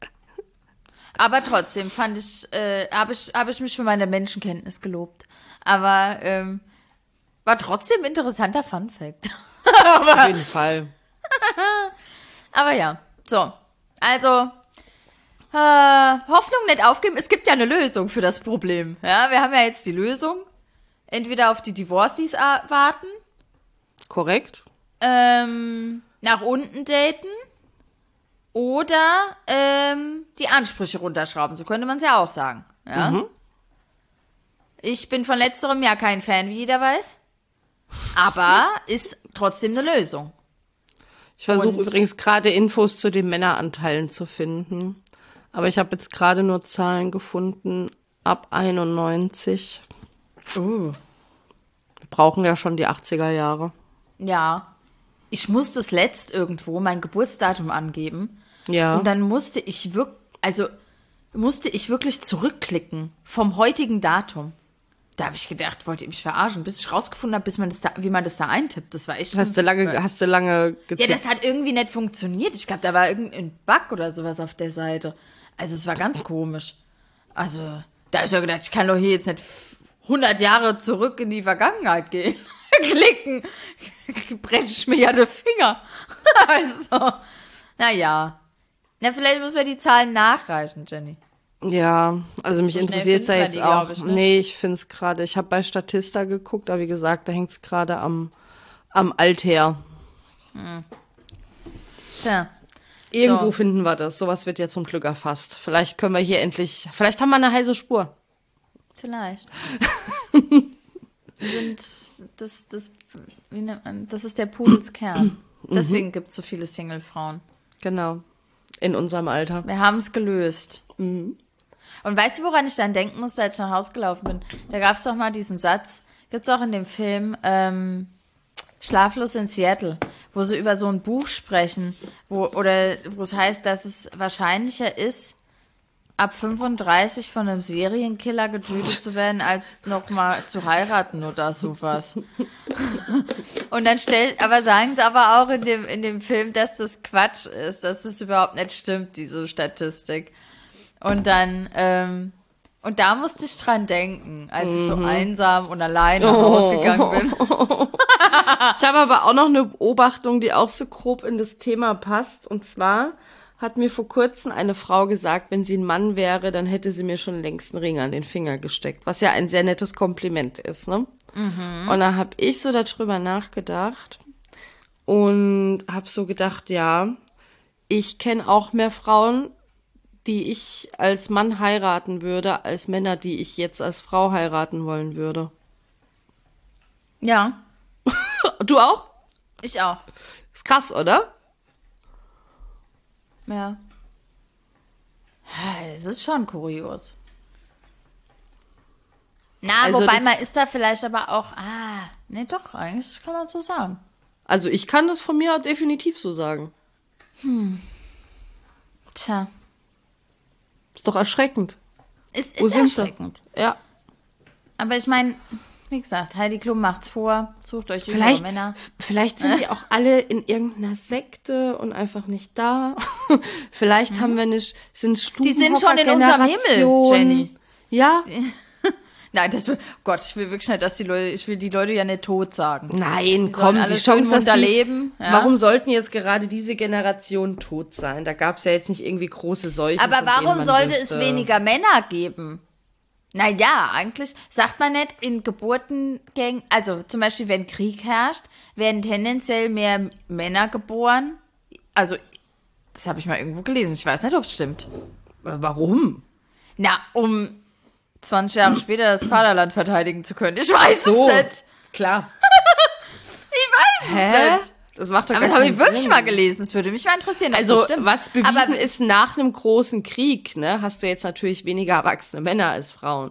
Aber trotzdem habe ich mich für meine Menschenkenntnis gelobt. Aber war trotzdem ein interessanter Funfact. Auf jeden Fall. Aber ja, so. Also, Hoffnung nicht aufgeben. Es gibt ja eine Lösung für das Problem. Ja, wir haben ja jetzt die Lösung. Entweder auf die Divorcees warten, Korrekt. nach unten daten oder die Ansprüche runterschrauben. So könnte man es ja auch sagen. Ja? Ich bin von letzterem ja kein Fan, wie jeder weiß. Aber ist trotzdem eine Lösung. Ich versuche Und- übrigens gerade Infos zu den Männeranteilen zu finden. Aber ich habe jetzt gerade nur Zahlen gefunden ab 91. Wir brauchen ja schon die 80er Jahre. Ja. Ich musste es letzt irgendwo mein Geburtsdatum angeben. Ja. Und dann musste ich wirklich zurückklicken vom heutigen Datum. Da habe ich gedacht, wollt ihr mich verarschen, bis ich rausgefunden habe, wie man das da eintippt. Das war echt. Hast du lange Ja, gezählt? das hat irgendwie nicht funktioniert. Ich glaube, da war irgendein Bug oder sowas auf der Seite. Also es war ganz komisch. Also da habe ich doch gedacht, ich kann doch hier jetzt nicht 100 Jahre zurück in die Vergangenheit gehen. Klicken. Breche ich mir ja den Finger. Also, naja. Na, vielleicht müssen wir die Zahlen nachreichen, Jenny. Ja, also mich So schnell interessiert es ja findet jetzt man die, auch. glaub ich, nicht. Nee, ich finde es gerade, ich habe bei Statista geguckt, aber wie gesagt, da hängt es gerade am Alter. Tja. Irgendwo So. finden wir das. Sowas wird ja zum Glück erfasst. Vielleicht können wir hier endlich, vielleicht haben wir eine heiße Spur. Vielleicht. Wie nennt man, das ist der Pudelskern. Deswegen gibt es so viele Single-Frauen. Genau. In unserem Alter. Wir haben es gelöst. Und weißt du, woran ich dann denken musste, als ich nach Hause gelaufen bin? Da gab es doch mal diesen Satz, gibt es auch in dem Film Schlaflos in Seattle, wo sie über so ein Buch sprechen, wo es heißt, dass es wahrscheinlicher ist, ab 35 von einem Serienkiller getötet zu werden, als nochmal zu heiraten oder sowas. Und dann sagen sie aber auch in dem Film, dass das Quatsch ist, dass es überhaupt nicht stimmt, diese Statistik. Und dann, und da musste ich dran denken, als ich so einsam und allein nach Hause gegangen bin. Ich habe aber auch noch eine Beobachtung, die auch so grob in das Thema passt. Und zwar hat mir vor kurzem eine Frau gesagt, wenn sie ein Mann wäre, dann hätte sie mir schon längst einen Ring an den Finger gesteckt. Was ja ein sehr nettes Kompliment ist, ne? Und da habe ich so darüber nachgedacht und habe so gedacht, ja, ich kenne auch mehr Frauen, die ich als Mann heiraten würde, als Männer, die ich jetzt als Frau heiraten wollen würde. Ja. Du auch? Ich auch. Ist krass, oder? Ja. Das ist schon kurios. Na, Also wobei das- man ist da vielleicht aber auch, ne, doch, eigentlich kann man so sagen. Also ich kann das von mir definitiv so sagen. Tja, Ist doch erschreckend. es Wo ist sind sie? erschreckend. Ja. Aber ich meine, wie gesagt, Heidi Klum macht's vor, sucht euch jüngere Vielleicht, Männer. vielleicht sind die auch alle in irgendeiner Sekte und einfach nicht da. Vielleicht haben wir nicht, sind Die sind schon in unserem Himmel, Jenny. Ja? Nein, Gott, ich will wirklich nicht, ich will die Leute ja nicht tot sagen. Nein, Die sollen komm, die alle Chance, schön dass munter die... leben. Ja. Warum sollten jetzt gerade diese Generation tot sein? Da gab es ja jetzt nicht irgendwie große Seuchen. Aber von denen warum man sollte wüsste. es weniger Männer geben? Naja, eigentlich sagt man nicht in Geburtengängen, also zum Beispiel, wenn Krieg herrscht, werden tendenziell mehr Männer geboren. Also, das habe ich mal irgendwo gelesen. Ich weiß nicht, ob es stimmt. Warum? Na, um 20 Jahre später das Vaterland verteidigen zu können. Ich weiß So, es nicht. klar. Ich weiß es nicht. Das macht doch Aber gar das habe ich keinen wirklich Sinn. mal gelesen. Das würde mich mal interessieren, ob Also, das stimmt. was bewiesen Aber ist, nach einem großen Krieg, ne, hast du jetzt natürlich weniger erwachsene Männer als Frauen.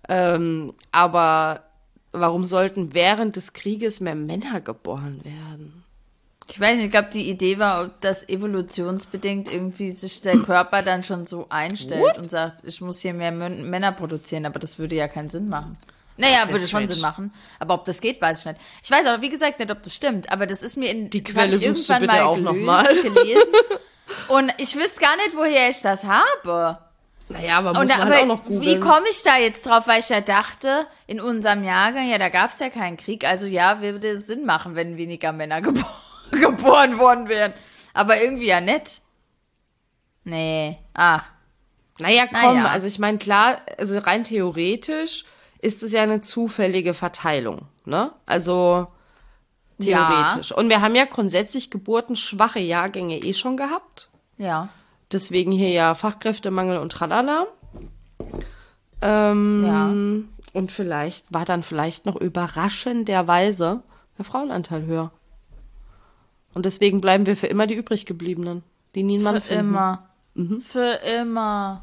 Aber warum sollten während des Krieges mehr Männer geboren werden? ich weiß nicht, ich glaube, die Idee war, ob das evolutionsbedingt irgendwie sich der Körper dann schon so einstellt und sagt, ich muss hier mehr Männer produzieren, aber das würde ja keinen Sinn machen. Naja, wär würde schon strange. Sinn machen. Aber ob das geht, weiß ich nicht. Ich weiß auch, wie gesagt, nicht, ob das stimmt, aber das ist mir in Die das hab Quelle ich suchst du irgendwann bitte mal auch noch mal. gelesen. Und ich wüsste gar nicht, woher ich das habe. Naja, aber muss Und man aber halt auch noch wie googeln. komme ich da jetzt drauf? Weil ich ja dachte, in unserem Jahrgang, ja, da gab es ja keinen Krieg. Also ja, würde es Sinn machen, wenn weniger Männer geboren worden wären. Aber irgendwie ja nicht. Nee. Naja, komm, Naja. also ich meine, klar, also rein theoretisch ist es ja eine zufällige Verteilung, ne? Also theoretisch. Und wir haben ja grundsätzlich geburtenschwache Jahrgänge eh schon gehabt. Ja. Deswegen hier ja Fachkräftemangel und tralala. Ja. Und vielleicht war dann vielleicht noch überraschenderweise der Frauenanteil höher. Und deswegen bleiben wir für immer die übriggebliebenen, die nie einen Mann Für finden. immer. Für immer.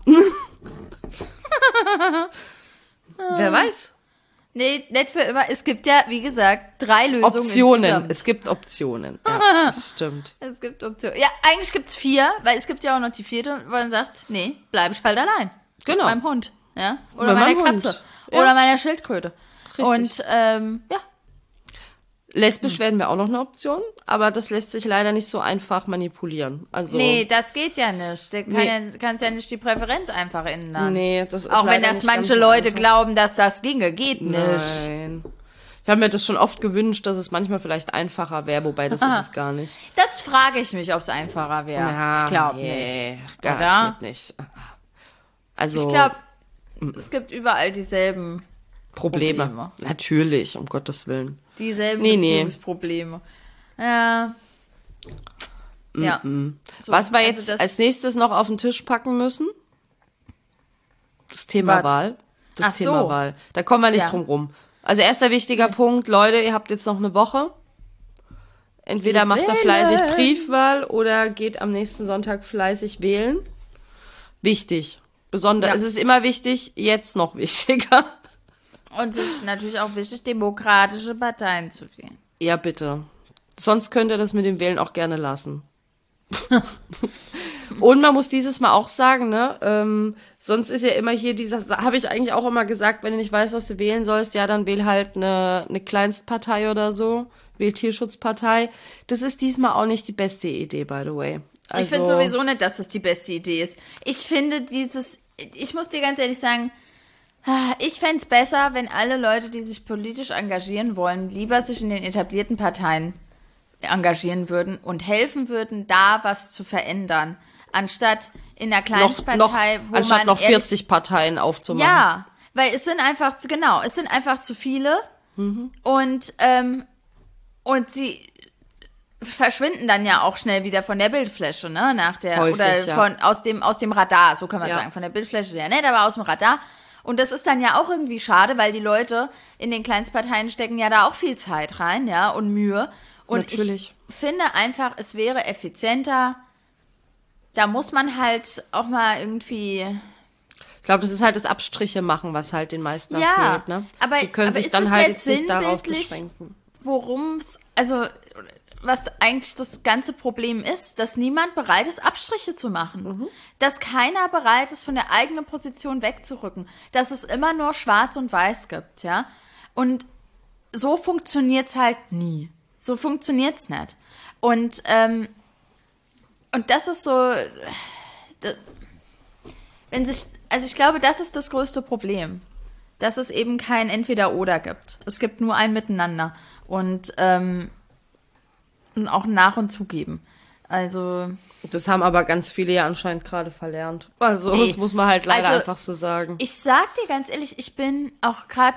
Wer weiß? Nee, nicht für immer. Es gibt ja, wie gesagt, 3 Lösungen Optionen. insgesamt. Es gibt Optionen. Ja, das stimmt. Es gibt Optionen. Ja, eigentlich gibt es 4, weil es gibt ja auch noch die 4., wo man sagt, nee, bleib ich halt allein. Genau. Mit meinem Hund. Ja? Oder Mit meiner meinem Hund. Katze. Ja. Oder meiner Schildkröte. Richtig. Und, ja. Lesbisch werden wir auch noch eine Option, aber das lässt sich leider nicht so einfach manipulieren. Also, Nee, das geht ja nicht. Du Nee. kannst ja nicht die Präferenz einfach ändern. nee, das ist Auch wenn leider das nicht ganz manche so Leute einfach. glauben, dass das ginge. Geht nicht. Nein. Ich habe mir das schon oft gewünscht, dass es manchmal vielleicht einfacher wäre, wobei das ist es gar nicht. Das frage ich mich, ob es einfacher wäre. ich glaube nicht. Garantiert nicht. Also Ich glaube, es gibt überall dieselben Probleme. Natürlich, um Gottes Willen. Dieselben Nee. Beziehungsprobleme. Ja. Ja. So, Was wir also jetzt das- als nächstes noch auf den Tisch packen müssen? Das Thema Was? Wahl. Das Ach Thema so. Wahl. Da kommen wir nicht Ja. drum rum. Also erster wichtiger Punkt, Leute, ihr habt jetzt noch eine Woche. Entweder Geht macht ihr wählen. fleißig Briefwahl oder geht am nächsten Sonntag fleißig wählen. Wichtig. Besonders, Ja. es ist immer wichtig, jetzt noch wichtiger. Und es ist natürlich auch wichtig, demokratische Parteien zu wählen. Ja, bitte. Sonst könnt ihr das mit dem Wählen auch gerne lassen. Und man muss dieses Mal auch sagen, ne, sonst ist ja immer hier dieser, habe ich eigentlich auch immer gesagt, wenn du nicht weißt, was du wählen sollst, ja, dann wähl halt eine Kleinstpartei oder so, wähl Tierschutzpartei. Das ist diesmal auch nicht die beste Idee, by the way. Also, Ich finde sowieso nicht, dass das die beste Idee ist. Ich finde ich muss dir ganz ehrlich sagen, ich fände es besser, wenn alle Leute, die sich politisch engagieren wollen, lieber sich in den etablierten Parteien engagieren würden und helfen würden, da was zu verändern, anstatt in einer Kleinstpartei, wo anstatt man noch ehrlich- 40 Parteien aufzumachen. Ja, weil es sind einfach zu viele und sie verschwinden dann ja auch schnell wieder von der Bildfläche, ne, Häufig, oder ja. aus dem Radar, so kann man Ja. sagen, von der Bildfläche ja nicht, aber aus dem Radar. Und das ist dann ja auch irgendwie schade, weil die Leute in den Kleinstparteien stecken ja da auch viel Zeit rein, ja, und Mühe. Und Natürlich. ich finde einfach, es wäre effizienter. Da muss man halt auch mal irgendwie. Ich glaube, das ist halt das Abstriche machen, was halt den meisten Ja, fehlt, ne? aber, Die können aber sich ist dann es halt nicht jetzt nicht darauf sinnbildlich, beschränken. worum es, also was eigentlich das ganze Problem ist, dass niemand bereit ist, Abstriche zu machen. Dass keiner bereit ist, von der eigenen Position wegzurücken. Dass es immer nur Schwarz und Weiß gibt, ja. Und so funktioniert's halt nie. So funktioniert's nicht. Und das ist so, also ich glaube, das ist das größte Problem. Dass es eben kein Entweder-Oder gibt. Es gibt nur ein Miteinander. Und auch Nach- und Zugeben. Also. Das haben aber ganz viele ja anscheinend gerade verlernt. Also, Nee. das muss man halt leider Also, einfach so sagen. Ich sag dir ganz ehrlich, ich bin auch gerade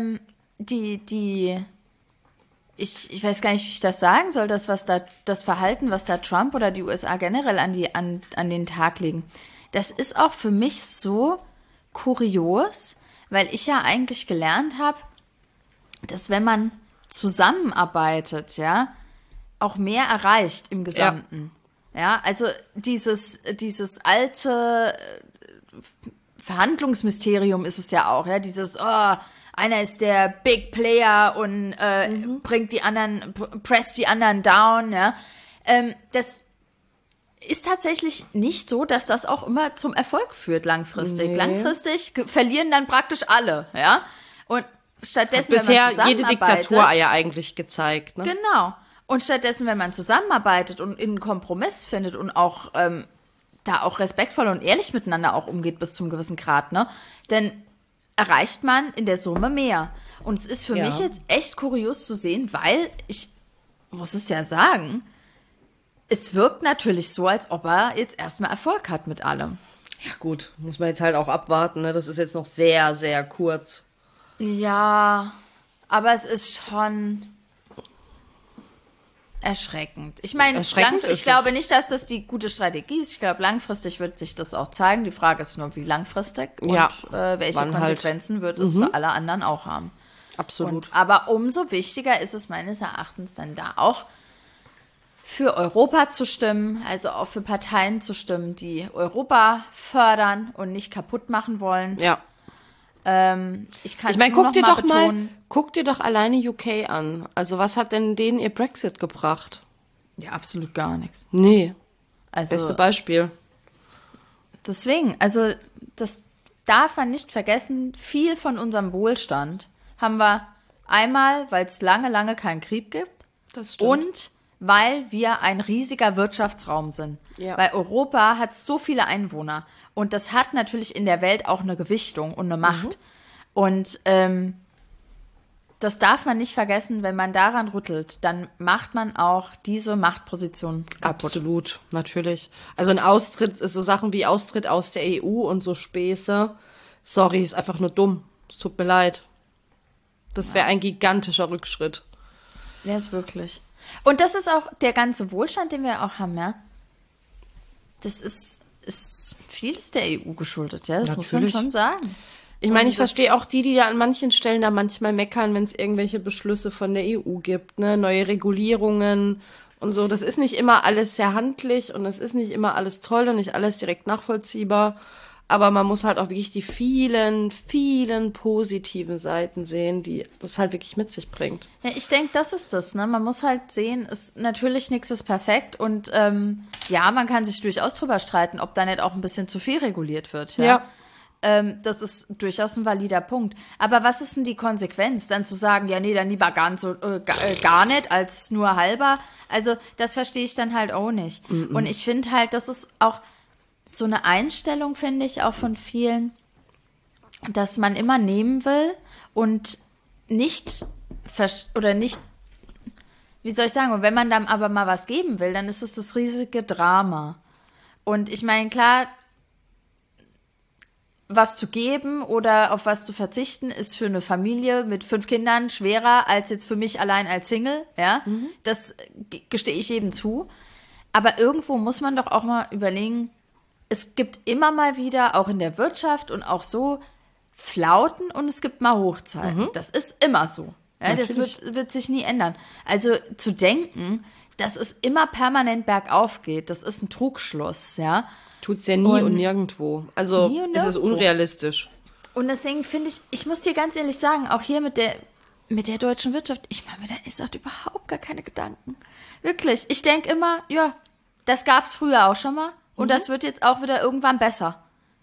ich weiß gar nicht, wie ich das sagen soll, das Verhalten, was da Trump oder die USA generell an den Tag legen. Das ist auch für mich so kurios, weil ich ja eigentlich gelernt habe, dass wenn man zusammenarbeitet, ja, auch mehr erreicht im Gesamten. Ja, also dieses alte Verhandlungsmysterium ist es ja auch, ja, einer ist der Big Player und presst die anderen down, ja. Das ist tatsächlich nicht so, dass das auch immer zum Erfolg führt langfristig. Nee. Langfristig verlieren dann praktisch alle, ja. Und stattdessen, Bisher wenn man jede Diktatur ja eigentlich gezeigt, ne? Genau. Und stattdessen, wenn man zusammenarbeitet und einen Kompromiss findet und auch da auch respektvoll und ehrlich miteinander auch umgeht bis zum gewissen Grad, ne, dann erreicht man in der Summe mehr. Und es ist für mich jetzt echt kurios zu sehen, weil ich muss es ja sagen, es wirkt natürlich so, als ob er jetzt erstmal Erfolg hat mit allem. Ja, gut, muss man jetzt halt auch abwarten, ne? Das ist jetzt noch sehr, sehr kurz. Ja, aber es ist schon erschreckend. Ich meine, Erschreckend ist ich glaube nicht, dass das die gute Strategie ist. Ich glaube, langfristig wird sich das auch zeigen. Die Frage ist nur, wie langfristig und Ja, welche wann halt. Konsequenzen wird es für alle anderen auch haben. Absolut. Aber umso wichtiger ist es meines Erachtens dann da auch für Europa zu stimmen, also auch für Parteien zu stimmen, die Europa fördern und nicht kaputt machen wollen. Ja. Ich kann Ich meine, nur noch mal betonen. guck dir doch alleine UK an. Also, was hat denn denen ihr Brexit gebracht? Ja, absolut gar nichts. Nee, Also beste Beispiel. deswegen, also das darf man nicht vergessen, viel von unserem Wohlstand haben wir einmal, weil es lange, lange keinen Krieg gibt Das und weil wir ein riesiger Wirtschaftsraum sind. Ja. Weil Europa hat so viele Einwohner und das hat natürlich in der Welt auch eine Gewichtung und eine Macht. Und das darf man nicht vergessen, wenn man daran rüttelt, dann macht man auch diese Machtposition kaputt. Absolut, natürlich. Also ein Austritt, so Sachen wie Austritt aus der EU und so Späße, sorry, ist einfach nur dumm. Es tut mir leid. Das wäre ein gigantischer Rückschritt. Ja, ist wirklich. Und das ist auch der ganze Wohlstand, den wir auch haben, ja. Das ist vieles der EU geschuldet, ja. Das muss man Natürlich. schon sagen. Ich meine, Und ich verstehe auch die ja an manchen Stellen da manchmal meckern, wenn es irgendwelche Beschlüsse von der EU gibt, ne, neue Regulierungen und so. Das ist nicht immer alles sehr handlich und es ist nicht immer alles toll und nicht alles direkt nachvollziehbar. Aber man muss halt auch wirklich die vielen, vielen positiven Seiten sehen, die das halt wirklich mit sich bringt. Ja, ich denke, das ist das, ne? Man muss halt sehen, natürlich nichts ist perfekt und ja, man kann sich durchaus drüber streiten, ob da nicht auch ein bisschen zu viel reguliert wird, ja. Das ist durchaus ein valider Punkt. Aber was ist denn die Konsequenz? Dann zu sagen, ja, nee, dann lieber gar nicht als nur halber. Also, das verstehe ich dann halt auch nicht. Und ich finde halt, das ist auch so eine Einstellung, finde ich, auch von vielen, dass man immer nehmen will und nicht, wie soll ich sagen, und wenn man dann aber mal was geben will, dann ist es das riesige Drama. Und ich meine, klar, was zu geben oder auf was zu verzichten, ist für eine Familie mit 5 Kindern schwerer als jetzt für mich allein als Single, ja. Das gestehe ich jedem zu. Aber irgendwo muss man doch auch mal überlegen, es gibt immer mal wieder, auch in der Wirtschaft und auch so, Flauten und es gibt mal Hochzeiten. Das ist immer so. Ja, das wird sich nie ändern. Also zu denken, dass es immer permanent bergauf geht, das ist ein Trugschluss, ja. Tut's ja nie und nirgendwo. Also es ist unrealistisch. Und deswegen finde ich muss dir ganz ehrlich sagen, auch hier mit der deutschen Wirtschaft, ich mache mir da ist überhaupt gar keine Gedanken. Wirklich. Ich denke immer, ja, das gab es früher auch schon mal und das wird jetzt auch wieder irgendwann besser.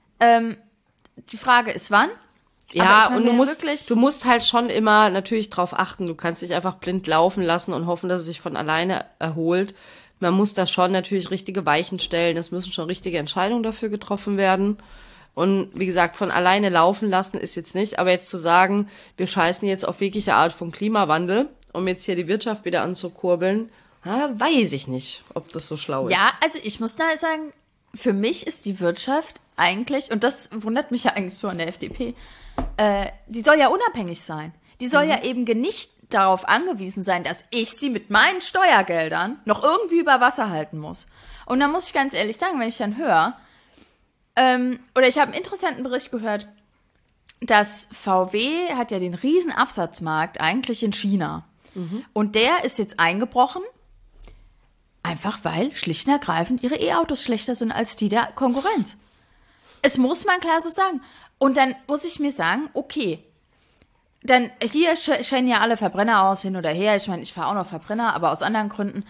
Die Frage ist, wann? Ja, und du musst halt schon immer natürlich drauf achten. Du kannst dich einfach blind laufen lassen und hoffen, dass es sich von alleine erholt. Man muss da schon natürlich richtige Weichen stellen. Es müssen schon richtige Entscheidungen dafür getroffen werden. Und wie gesagt, von alleine laufen lassen ist jetzt nicht. Aber jetzt zu sagen, wir scheißen jetzt auf jegliche Art von Klimawandel, um jetzt hier die Wirtschaft wieder anzukurbeln, weiß ich nicht, ob das so schlau ist. Ja, also ich muss da sagen, für mich ist die Wirtschaft eigentlich, und das wundert mich ja eigentlich so an der FDP, die soll ja unabhängig sein. Die soll ja eben nicht darauf angewiesen sein, dass ich sie mit meinen Steuergeldern noch irgendwie über Wasser halten muss. Und da muss ich ganz ehrlich sagen, wenn ich dann höre, oder ich habe einen interessanten Bericht gehört, dass VW hat ja den riesen Absatzmarkt eigentlich in China. Und der ist jetzt eingebrochen, einfach weil schlicht und ergreifend ihre E-Autos schlechter sind als die der Konkurrenz. Es muss man klar so sagen. Und dann muss ich mir sagen, okay, dann hier scheinen ja alle Verbrenner aus, hin oder her. Ich meine, ich fahre auch noch Verbrenner, aber aus anderen Gründen.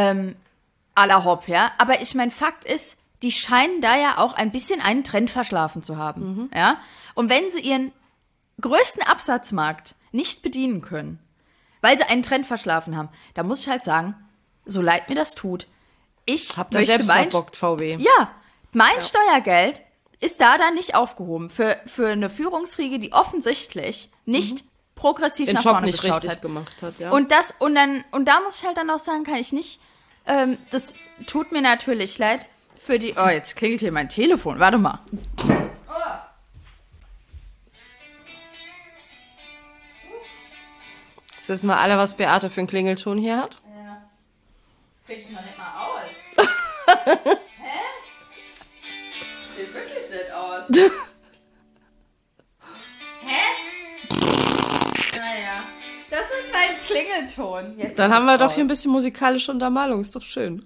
À la hopp, ja. Aber ich meine, Fakt ist, die scheinen da ja auch ein bisschen einen Trend verschlafen zu haben, ja. Und wenn sie ihren größten Absatzmarkt nicht bedienen können, weil sie einen Trend verschlafen haben, da muss ich halt sagen, so leid mir das tut, ich hab da selbst verbockt, VW. Ja, mein Steuergeld ist da dann nicht aufgehoben für eine Führungsriege, die offensichtlich nicht progressiv den nach Job vorne nicht geschaut richtig hat. Gemacht hat, ja. Und da muss ich halt dann auch sagen, kann ich nicht, das tut mir natürlich leid für die, oh, jetzt klingelt hier mein Telefon, warte mal. Jetzt wissen wir alle, was Beate für einen Klingelton hier hat. Ja, das krieg ich noch nicht mal aus. Hä? Das geht wirklich nicht aus. Hä? Naja, das ist mein Klingelton. Jetzt Dann ist haben wir es doch aus. hier ein bisschen musikalische Untermalung, ist doch schön.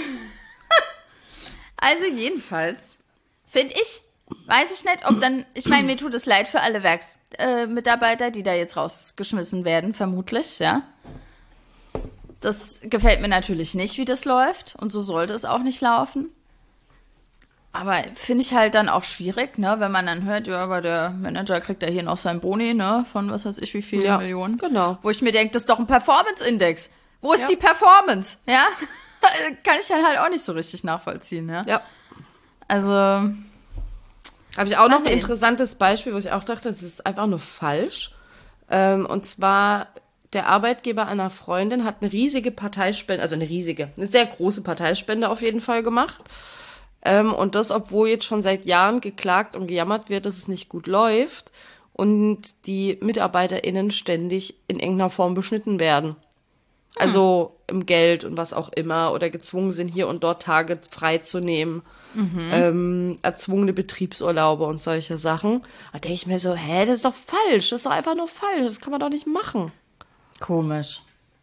Also jedenfalls, finde ich, weiß ich nicht, ob dann, ich meine, mir tut es leid für alle Werksmitarbeiter, die da jetzt rausgeschmissen werden, vermutlich, ja. Das gefällt mir natürlich nicht, wie das läuft und so sollte es auch nicht laufen. Aber finde ich halt dann auch schwierig, ne, wenn man dann hört, ja, aber der Manager kriegt ja hier noch sein Boni, ne, von was weiß ich wie viel Millionen. Genau. Wo ich mir denke, das ist doch ein Performance-Index. Wo ist die Performance, ja? Kann ich dann halt auch nicht so richtig nachvollziehen, ja. Ja. Also, Habe ich auch noch ein sehen. interessantes Beispiel, wo ich auch dachte, das ist einfach nur falsch. Und zwar, der Arbeitgeber einer Freundin hat eine riesige Parteispende, also eine sehr große Parteispende auf jeden Fall gemacht. Und das, obwohl jetzt schon seit Jahren geklagt und gejammert wird, dass es nicht gut läuft und die MitarbeiterInnen ständig in irgendeiner Form beschnitten werden. Also im Geld und was auch immer oder gezwungen sind, hier und dort Tage frei zu nehmen. Erzwungene Betriebsurlaube und solche Sachen. Da denke ich mir so, das ist doch falsch. Das ist doch einfach nur falsch. Das kann man doch nicht machen. komisch.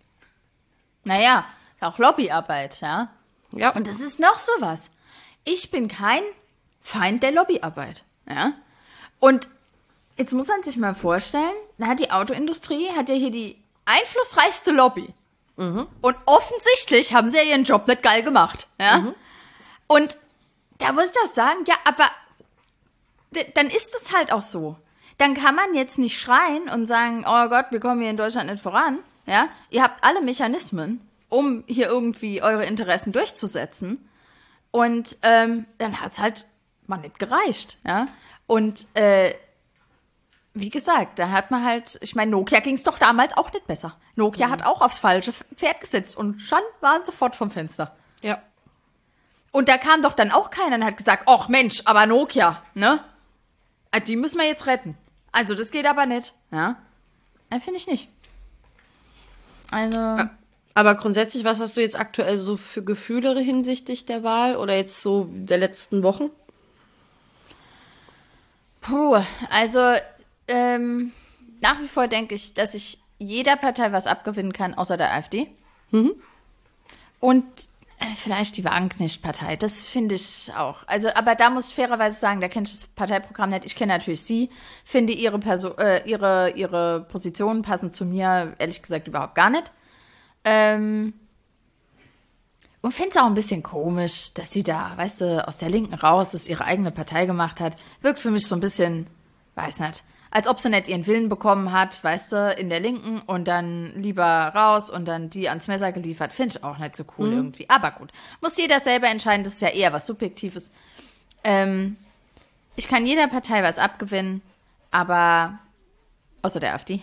Naja, auch Lobbyarbeit, ja. Ja. Und es ist noch sowas. Ich bin kein Feind der Lobbyarbeit, ja. Und jetzt muss man sich mal vorstellen, da hat die Autoindustrie, hat ja hier die einflussreichste Lobby. Und offensichtlich haben sie ja ihren Job nicht geil gemacht, ja. Und da muss ich doch sagen, ja, aber dann ist es halt auch so. Dann kann man jetzt nicht schreien und sagen, oh Gott, wir kommen hier in Deutschland nicht voran, ja. Ihr habt alle Mechanismen, um hier irgendwie eure Interessen durchzusetzen. Und dann hat es halt mal nicht gereicht, ja. Und wie gesagt, da hat man halt, ich meine, Nokia ging es doch damals auch nicht besser. Nokia hat auch aufs falsche Pferd gesetzt und schon waren sofort vom Fenster. Ja. Und da kam doch dann auch keiner und hat gesagt, ach Mensch, aber Nokia, ne? Die müssen wir jetzt retten. Also das geht aber nicht, ja? Finde ich nicht. Also... Aber grundsätzlich, was hast du jetzt aktuell so für Gefühle hinsichtlich der Wahl oder jetzt so der letzten Wochen? Puh, also nach wie vor denke ich, dass ich jeder Partei was abgewinnen kann, außer der AfD. Und vielleicht die Wagenknecht-Partei, das finde ich auch. Also, aber da muss ich fairerweise sagen, da kenne ich das Parteiprogramm nicht. Ich kenne natürlich sie, finde ihre Positionen passen zu mir, ehrlich gesagt, überhaupt gar nicht. Und finde es auch ein bisschen komisch, dass sie da, weißt du, aus der Linken raus, das ihre eigene Partei gemacht hat. Wirkt für mich so ein bisschen, weiß nicht, als ob sie nicht ihren Willen bekommen hat, weißt du, in der Linken und dann lieber raus und dann die ans Messer geliefert. Finde ich auch nicht so cool irgendwie. Aber gut, muss jeder selber entscheiden, das ist ja eher was Subjektives. Ich kann jeder Partei was abgewinnen, aber außer der AfD.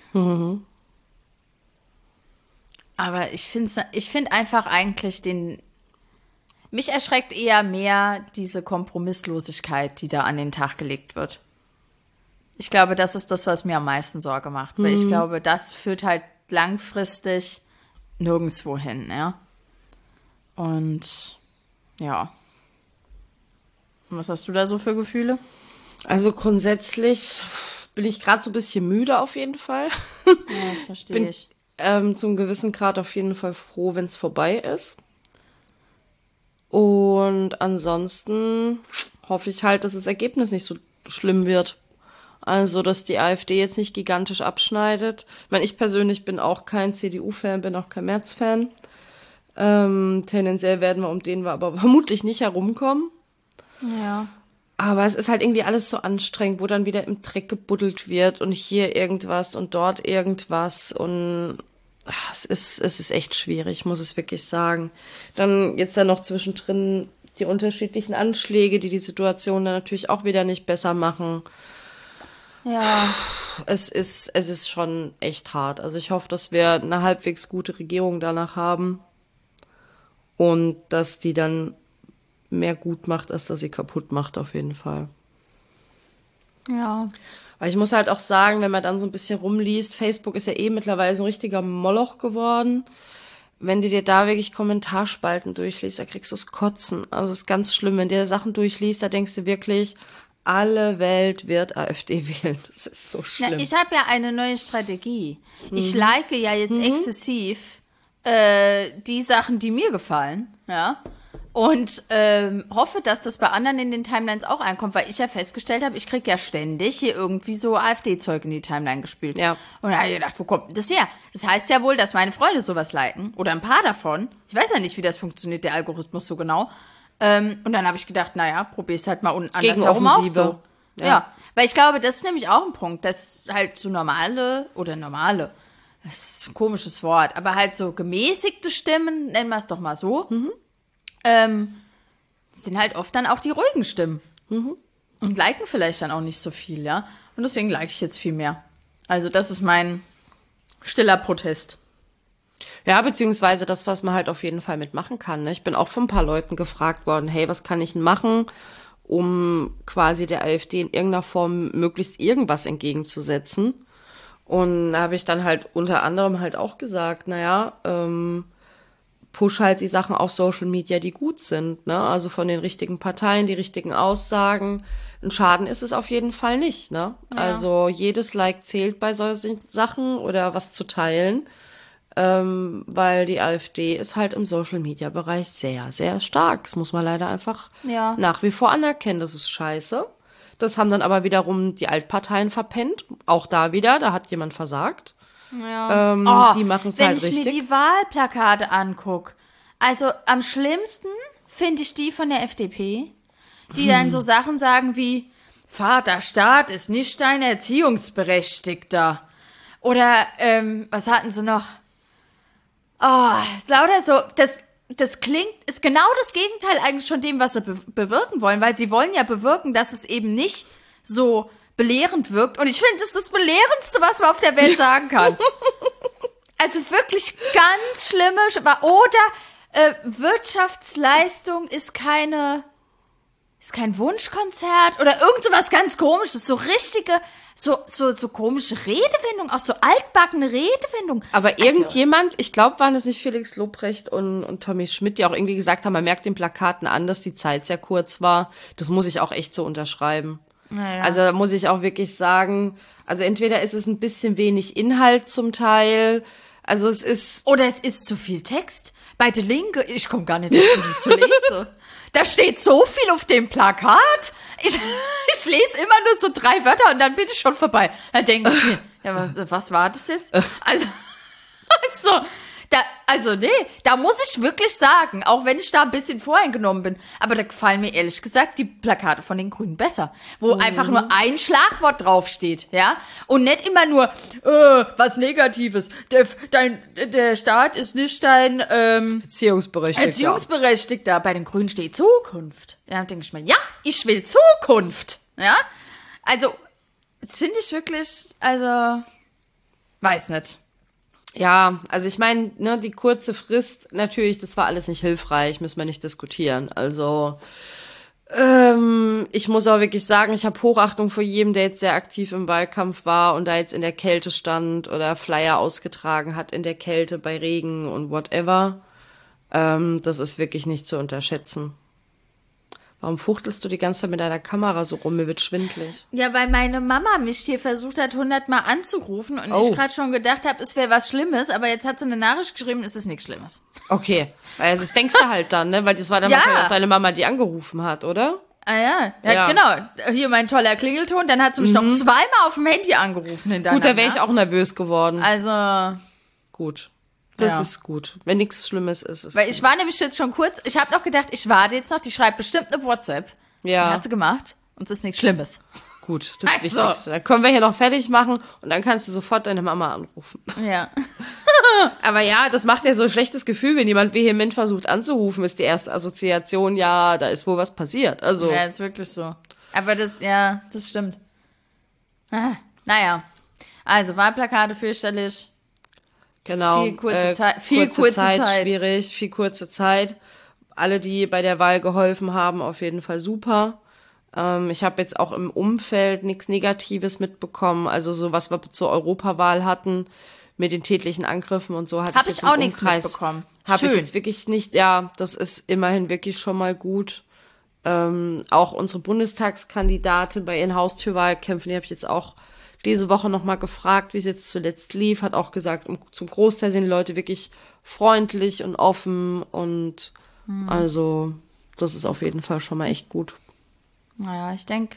Aber ich finde einfach eigentlich mich erschreckt eher mehr diese Kompromisslosigkeit, die da an den Tag gelegt wird. Ich glaube, das ist das, was mir am meisten Sorge macht, weil ich glaube, das führt halt langfristig nirgendwo hin, ja. Und ja. Und was hast du da so für Gefühle? Also grundsätzlich bin ich gerade so ein bisschen müde auf jeden Fall. Ja, das verstehe ich. Zum gewissen Grad auf jeden Fall froh, wenn es vorbei ist. Und ansonsten hoffe ich halt, dass das Ergebnis nicht so schlimm wird. Also, dass die AfD jetzt nicht gigantisch abschneidet. Ich meine, ich persönlich bin auch kein CDU-Fan, bin auch kein Merz-Fan. Tendenziell werden wir, um den wir aber vermutlich nicht herumkommen. Ja. Aber es ist halt irgendwie alles so anstrengend, wo dann wieder im Dreck gebuddelt wird und hier irgendwas und dort irgendwas und es ist echt schwierig, muss es wirklich sagen. Dann jetzt dann noch zwischendrin die unterschiedlichen Anschläge, die Situation dann natürlich auch wieder nicht besser machen. Ja. Es ist schon echt hart. Also ich hoffe, dass wir eine halbwegs gute Regierung danach haben und dass die dann mehr gut macht, als dass sie kaputt macht, auf jeden Fall. Ja. Weil ich muss halt auch sagen, wenn man dann so ein bisschen rumliest, Facebook ist ja mittlerweile so ein richtiger Moloch geworden. Wenn du dir da wirklich Kommentarspalten durchliest, da kriegst du es kotzen. Also es ist ganz schlimm. Wenn du dir Sachen durchliest, da denkst du wirklich, alle Welt wird AfD wählen. Das ist so schlimm. Na, ich habe ja eine neue Strategie. Ich like ja jetzt exzessiv die Sachen, die mir gefallen, ja. Und hoffe, dass das bei anderen in den Timelines auch ankommt, weil ich ja festgestellt habe, ich kriege ja ständig hier irgendwie so AfD-Zeug in die Timeline gespielt. Ja. Und da habe ich gedacht, wo kommt denn das her? Das heißt ja wohl, dass meine Freunde sowas liken. Oder ein paar davon. Ich weiß ja nicht, wie das funktioniert, der Algorithmus so genau. Und dann habe ich gedacht, naja, probier's halt mal andersherum auch so. Ja, weil ich glaube, das ist nämlich auch ein Punkt, dass halt so normale, das ist ein komisches Wort, aber halt so gemäßigte Stimmen, nennen wir es doch mal so, sind halt oft dann auch die ruhigen Stimmen. Und liken vielleicht dann auch nicht so viel, ja. Und deswegen like ich jetzt viel mehr. Also das ist mein stiller Protest. Ja, beziehungsweise das, was man halt auf jeden Fall mitmachen kann. Ne? Ich bin auch von ein paar Leuten gefragt worden, hey, was kann ich denn machen, um quasi der AfD in irgendeiner Form möglichst irgendwas entgegenzusetzen. Und da habe ich dann halt unter anderem halt auch gesagt, naja, push halt die Sachen auf Social Media, die gut sind, ne? Also von den richtigen Parteien, die richtigen Aussagen. Ein Schaden ist es auf jeden Fall nicht, ne? Ja. Also jedes Like zählt bei solchen Sachen oder was zu teilen, weil die AfD ist halt im Social Media Bereich sehr, sehr stark. Das muss man leider einfach nach wie vor anerkennen. Das ist scheiße. Das haben dann aber wiederum die Altparteien verpennt. Auch da wieder, da hat jemand versagt. Ja. Die machen es halt richtig. Wenn ich mir die Wahlplakate angucke, also am schlimmsten finde ich die von der FDP, die dann so Sachen sagen wie, Vaterstaat ist nicht dein Erziehungsberechtigter. Oder, was hatten sie noch? Oh, lauter so, das klingt, ist genau das Gegenteil eigentlich von dem, was sie bewirken wollen, weil sie wollen ja bewirken, dass es eben nicht so belehrend wirkt. Und ich finde, das ist das Belehrendste, was man auf der Welt sagen kann. Also wirklich ganz schlimme, oder Wirtschaftsleistung ist kein Wunschkonzert oder irgend so was ganz Komisches, so richtige, so komische Redewendungen, auch so altbackene Redewendungen. Aber irgendjemand, ich glaube, waren es nicht Felix Lobrecht und Tommy Schmidt, die auch irgendwie gesagt haben, man merkt den Plakaten an, dass die Zeit sehr kurz war. Das muss ich auch echt so unterschreiben. Naja. Also da muss ich auch wirklich sagen, also entweder ist es ein bisschen wenig Inhalt zum Teil, also es ist... Oder es ist zu viel Text. Bei der Linke, ich komme gar nicht dazu, die zu lesen. Da steht so viel auf dem Plakat. Ich lese immer nur so 3 Wörter und dann bin ich schon vorbei. Da denke ich mir, ja, was war das jetzt? Nee, da muss ich wirklich sagen, auch wenn ich da ein bisschen voreingenommen bin, aber da gefallen mir ehrlich gesagt die Plakate von den Grünen besser, wo einfach nur ein Schlagwort draufsteht, ja, und nicht immer nur was Negatives. Der Staat ist nicht dein Erziehungsberechtigter. Bei den Grünen steht Zukunft. Ja, dann denke ich mir, ja, ich will Zukunft, ja. Also, das finde ich wirklich, also, weiß nicht. Ja, also ich meine, ne, die kurze Frist, natürlich, das war alles nicht hilfreich, müssen wir nicht diskutieren. Also ich muss auch wirklich sagen, ich habe Hochachtung vor jedem, der jetzt sehr aktiv im Wahlkampf war und da jetzt in der Kälte stand oder Flyer ausgetragen hat in der Kälte bei Regen und whatever. Das ist wirklich nicht zu unterschätzen. Warum fuchtelst du die ganze Zeit mit deiner Kamera so rum? Mir wird schwindelig. Ja, weil meine Mama mich hier versucht hat, 100-mal anzurufen und ich gerade schon gedacht habe, es wäre was Schlimmes, aber jetzt hat sie eine Nachricht geschrieben, es ist nichts Schlimmes. Okay, weil das denkst du halt dann, ne? Weil das war dann wahrscheinlich auch deine Mama, die angerufen hat, oder? Ah ja, genau. Hier mein toller Klingelton, dann hat sie mich noch 2-mal auf dem Handy angerufen hintereinander. Gut, da wäre ich auch nervös geworden. Also... Gut. Das ist gut. Wenn nichts Schlimmes ist. Weil ich war nämlich jetzt schon kurz, ich habe noch gedacht, ich warte jetzt noch, die schreibt bestimmt eine WhatsApp. Ja. Die hat sie gemacht und es ist nichts Schlimmes. Gut, das ist das Wichtigste. Dann können wir hier noch fertig machen und dann kannst du sofort deine Mama anrufen. Ja. Aber ja, das macht ja so ein schlechtes Gefühl, wenn jemand vehement versucht anzurufen, ist die erste Assoziation, ja, da ist wohl was passiert. Also. Ja, ist wirklich so. Aber das stimmt. Naja. Also, Wahlplakate fürchterlich. Genau. Viel kurze Zeit. Schwierig, viel kurze Zeit. Alle, die bei der Wahl geholfen haben, auf jeden Fall super. Ich habe jetzt auch im Umfeld nichts Negatives mitbekommen. Also so, was wir zur Europawahl hatten, mit den tätlichen Angriffen und so, hatte ich jetzt auch nichts mitbekommen. Habe ich jetzt wirklich nicht. Ja, das ist immerhin wirklich schon mal gut. Auch unsere Bundestagskandidatin bei ihren Haustürwahlkämpfen, die habe ich jetzt auch diese Woche noch mal gefragt, wie es jetzt zuletzt lief, hat auch gesagt, zum Großteil sind die Leute wirklich freundlich und offen und also das ist auf jeden Fall schon mal echt gut. Naja, ich denke,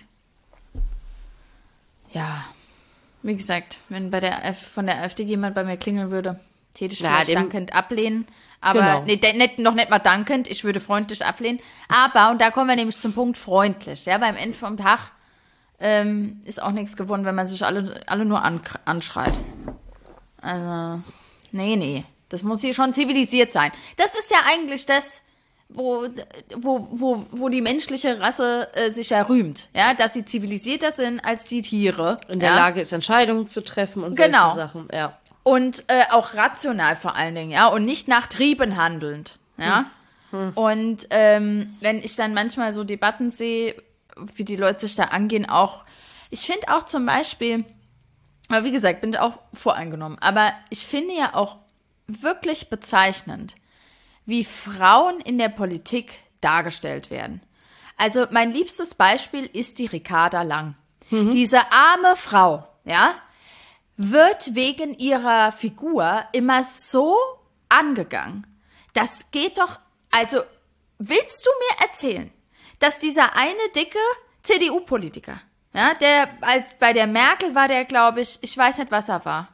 ja, wie gesagt, wenn von der AfD jemand bei mir klingeln würde, täte ich vielleicht dankend ablehnen. Aber noch nicht mal dankend, ich würde freundlich ablehnen. Aber, und da kommen wir nämlich zum Punkt freundlich, ja, beim Ende vom Tag ist auch nichts gewonnen, wenn man sich alle nur anschreit. Also, nee. Das muss hier schon zivilisiert sein. Das ist ja eigentlich das, wo die menschliche Rasse sich ja rühmt. Ja, dass sie zivilisierter sind als die Tiere. In der Lage ist, Entscheidungen zu treffen und solche Sachen. Ja. Und auch rational vor allen Dingen, ja. Und nicht nach Trieben handelnd. Ja. Und wenn ich dann manchmal so Debatten sehe, wie die Leute sich da angehen, auch, ich finde auch zum Beispiel, aber wie gesagt, bin ich auch voreingenommen, aber ich finde ja auch wirklich bezeichnend, wie Frauen in der Politik dargestellt werden. Also mein liebstes Beispiel ist die Ricarda Lang. Diese arme Frau, ja, wird wegen ihrer Figur immer so angegangen. Das geht doch, also willst du mir erzählen, dass dieser eine dicke CDU-Politiker, ja, bei der Merkel war der, glaube ich weiß nicht, was er war.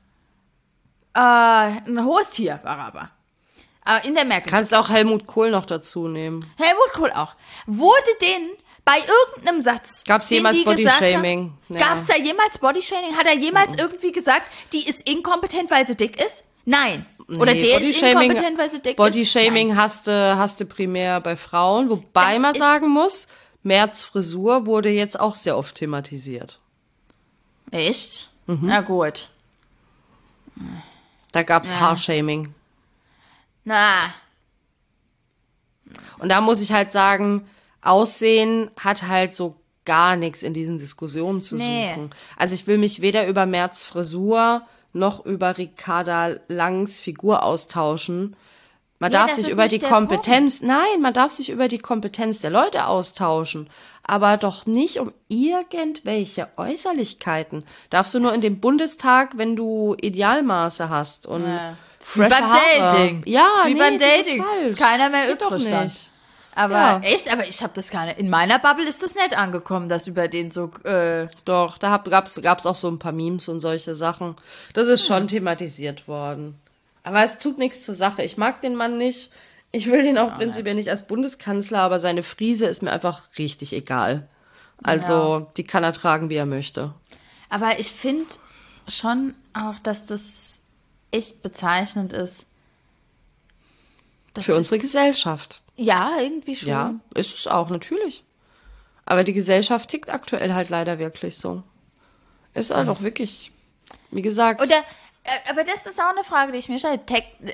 Ein hohes Tier war er aber. In der Merkel. Kannst auch Helmut Kohl noch dazu nehmen. Helmut Kohl auch. Wurde denen bei irgendeinem Satz. Gab es jemals Bodyshaming? Ja. Gab es da jemals Bodyshaming? Hat er jemals irgendwie gesagt, die ist inkompetent, weil sie dick ist? Nein. Oder der ist inkompetent, weil sie dick ist? Bodyshaming hast du primär bei Frauen, wobei man sagen muss, Merz Frisur wurde jetzt auch sehr oft thematisiert. Echt? Na gut. Da gab es Haarshaming. Na. Und da muss ich halt sagen, Aussehen hat halt so gar nichts in diesen Diskussionen zu suchen. Also ich will mich weder über Merz Frisur noch über Ricarda Langs Figur austauschen. Man Ja, darf das sich ist über nicht die der Kompetenz, nein, man darf sich über die Kompetenz der Leute austauschen, aber doch nicht um irgendwelche Äußerlichkeiten. Darfst du nur in den Bundestag, wenn du Idealmaße hast und Ja. Das ist wie frische beim Haare. Dating. Ja, Das ist wie nee, beim das ist Dating. falsch. Ist keiner mehr Geht doch übrig dann. nicht. Aber Ja. echt, aber ich habe das gar nicht. In meiner Bubble ist das nicht angekommen, dass über den so. Doch, da gab's auch so ein paar Memes und solche Sachen. Das ist schon thematisiert worden. Aber es tut nichts zur Sache. Ich mag den Mann nicht. Ich will den auch prinzipiell nicht als Bundeskanzler, aber seine Frise ist mir einfach richtig egal. Also, die kann er tragen, wie er möchte. Aber ich finde schon auch, dass das echt bezeichnend ist. Das Für ist, unsere Gesellschaft. Ja, irgendwie schon. Ja, ist es auch, natürlich. Aber die Gesellschaft tickt aktuell halt leider wirklich so. Ist halt auch wirklich, wie gesagt. Oder, aber das ist auch eine Frage, die ich mir stelle.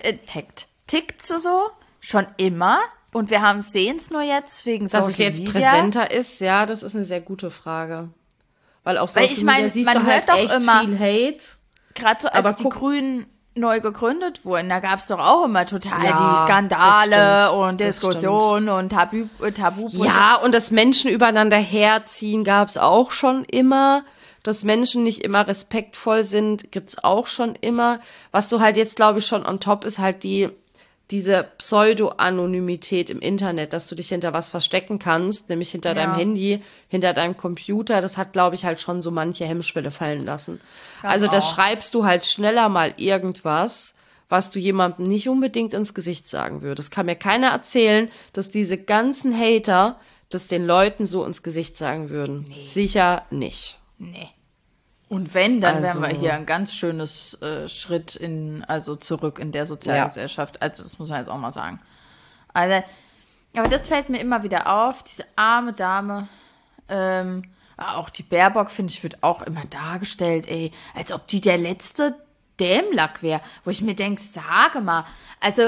Tickt sie so? Schon immer? Und wir sehen es nur jetzt wegen Dass Social es jetzt Media? präsenter ist, ja, das ist eine sehr gute Frage. Weil auf Weil Social ich meine, Media siehst man du halt hört doch echt immer- viel Hate. Gerade so, als Aber die guck- Grünen neu gegründet wurden, da gab es doch auch immer total Ja, die das Skandale stimmt, und das Diskussionen und Tabu. Ja, und dass Menschen übereinander herziehen, gab es auch schon immer. Dass Menschen nicht immer respektvoll sind, gibt's auch schon immer. Was du halt jetzt, glaube ich, schon on top ist halt diese Pseudo-Anonymität im Internet, dass du dich hinter was verstecken kannst, nämlich hinter deinem Handy, hinter deinem Computer. Das hat, glaube ich, halt schon so manche Hemmschwelle fallen lassen. Also da schreibst du halt schneller mal irgendwas, was du jemandem nicht unbedingt ins Gesicht sagen würdest. Kann mir keiner erzählen, dass diese ganzen Hater das den Leuten so ins Gesicht sagen würden. Nee. Sicher nicht. Nee. Und wenn, dann wären wir Also- hier ein ganz schönes Schritt zurück in der Sozialgesellschaft. Also das muss man jetzt auch mal sagen. Also, aber das fällt mir immer wieder auf, diese arme Dame. Auch die Baerbock, finde ich, wird auch immer dargestellt, als ob die der letzte Dämlack wäre. Wo ich mir denke, sage mal, also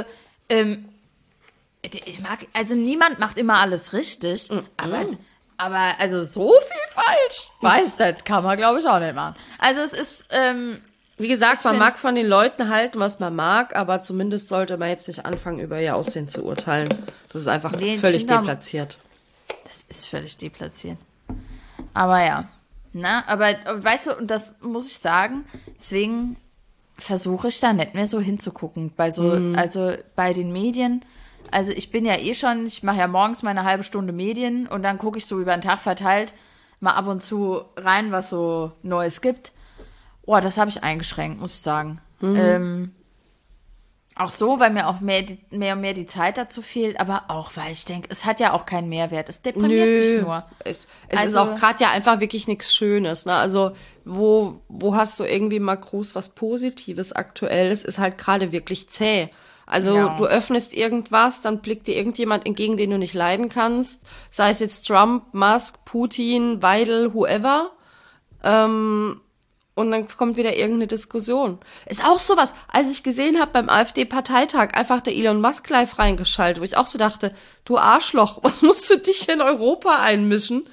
niemand macht immer alles richtig, aber also so viel falsch, das kann man, glaube ich, auch nicht machen. Also es ist, Wie gesagt, man mag von den Leuten halten, was man mag, aber zumindest sollte man jetzt nicht anfangen, über ihr Aussehen zu urteilen. Das ist einfach Nee, ich völlig finde, deplatziert. das ist völlig deplatziert. Aber ja, aber weißt du, und das muss ich sagen, deswegen versuche ich da nicht mehr so hinzugucken, also bei den Medien. Also ich bin ja ich mache ja morgens meine halbe Stunde Medien und dann gucke ich so über den Tag verteilt mal ab und zu rein, was so Neues gibt. Oh, das habe ich eingeschränkt, muss ich sagen. Auch so, weil mir auch mehr und mehr die Zeit dazu fehlt, aber auch, weil ich denke, es hat ja auch keinen Mehrwert. Es deprimiert mich nur. Es Also- ist auch gerade ja einfach wirklich nichts Schönes. Ne? Also wo hast du irgendwie mal groß was Positives aktuell? Es ist halt gerade wirklich zäh. Also Ja. du öffnest irgendwas, dann blickt dir irgendjemand entgegen, den du nicht leiden kannst. Sei es jetzt Trump, Musk, Putin, Weidel, whoever. Und dann kommt wieder irgendeine Diskussion. Ist auch sowas, als ich gesehen habe beim AfD-Parteitag, einfach der Elon Musk live reingeschaltet, wo ich auch so dachte, du Arschloch, was musst du dich in Europa einmischen?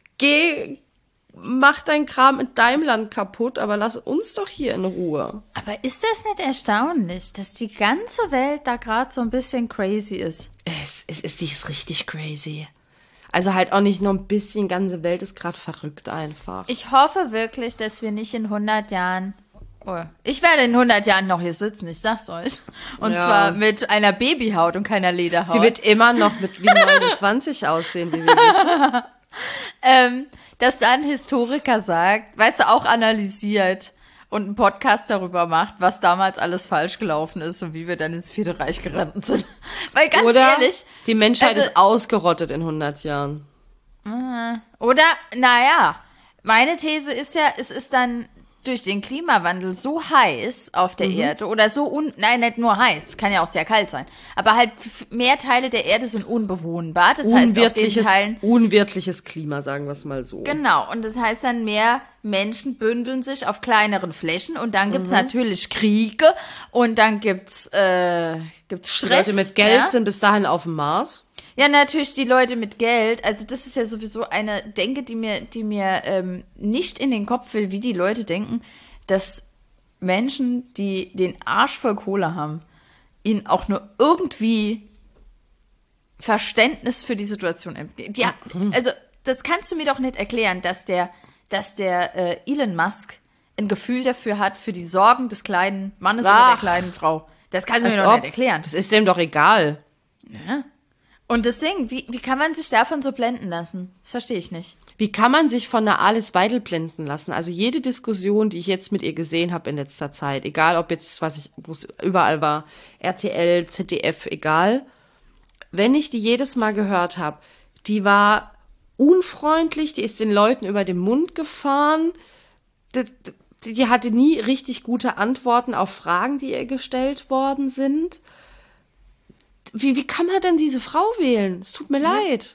Mach dein Kram in deinem Land kaputt, aber lass uns doch hier in Ruhe. Aber ist das nicht erstaunlich, dass die ganze Welt da gerade so ein bisschen crazy ist? Die ist richtig crazy. Also halt auch nicht nur ein bisschen, ganze Welt ist gerade verrückt einfach. Ich hoffe wirklich, dass wir nicht in 100 Jahren... Oh, ich werde in 100 Jahren noch hier sitzen, ich sag's euch. Und Ja. zwar mit einer Babyhaut und keiner Lederhaut. Sie wird immer noch wie 29 aussehen, wie wir wissen. Dass da ein Historiker sagt, weißt du, auch analysiert und einen Podcast darüber macht, was damals alles falsch gelaufen ist und wie wir dann ins Vierte Reich gerannt sind. Weil ganz Oder ehrlich, die Menschheit also- ist ausgerottet in 100 Jahren. oder, naja, meine These ist ja, es ist dann durch den Klimawandel so heiß auf der Erde oder nein, nicht nur heiß, kann ja auch sehr kalt sein, aber halt mehr Teile der Erde sind unbewohnbar, das heißt auf den Teilen... Unwirtliches Klima, sagen wir es mal so. Genau, und das heißt dann, mehr Menschen bündeln sich auf kleineren Flächen und dann gibt's natürlich Kriege und dann gibt's Die Stress. Leute mit Geld ja? sind bis dahin auf dem Mars. Ja, natürlich die Leute mit Geld. Also das ist ja sowieso eine Denke, die mir nicht in den Kopf will, wie die Leute denken, dass Menschen, die den Arsch voll Kohle haben, ihnen auch nur irgendwie Verständnis für die Situation entgeht. Ja, also das kannst du mir doch nicht erklären, dass der Elon Musk ein Gefühl dafür hat, für die Sorgen des kleinen Mannes oder der kleinen Frau. Das kannst du mir doch nicht erklären. Das ist dem doch egal. Ja. Und deswegen, wie kann man sich davon so blenden lassen? Das verstehe ich nicht. Wie kann man sich von einer Alice Weidel blenden lassen? Also jede Diskussion, die ich jetzt mit ihr gesehen habe in letzter Zeit, egal ob jetzt, wo es überall war, RTL, ZDF, egal, wenn ich die jedes Mal gehört habe, die war unfreundlich, die ist den Leuten über den Mund gefahren, die hatte nie richtig gute Antworten auf Fragen, die ihr gestellt worden sind. Wie kann man denn diese Frau wählen? Es tut mir leid.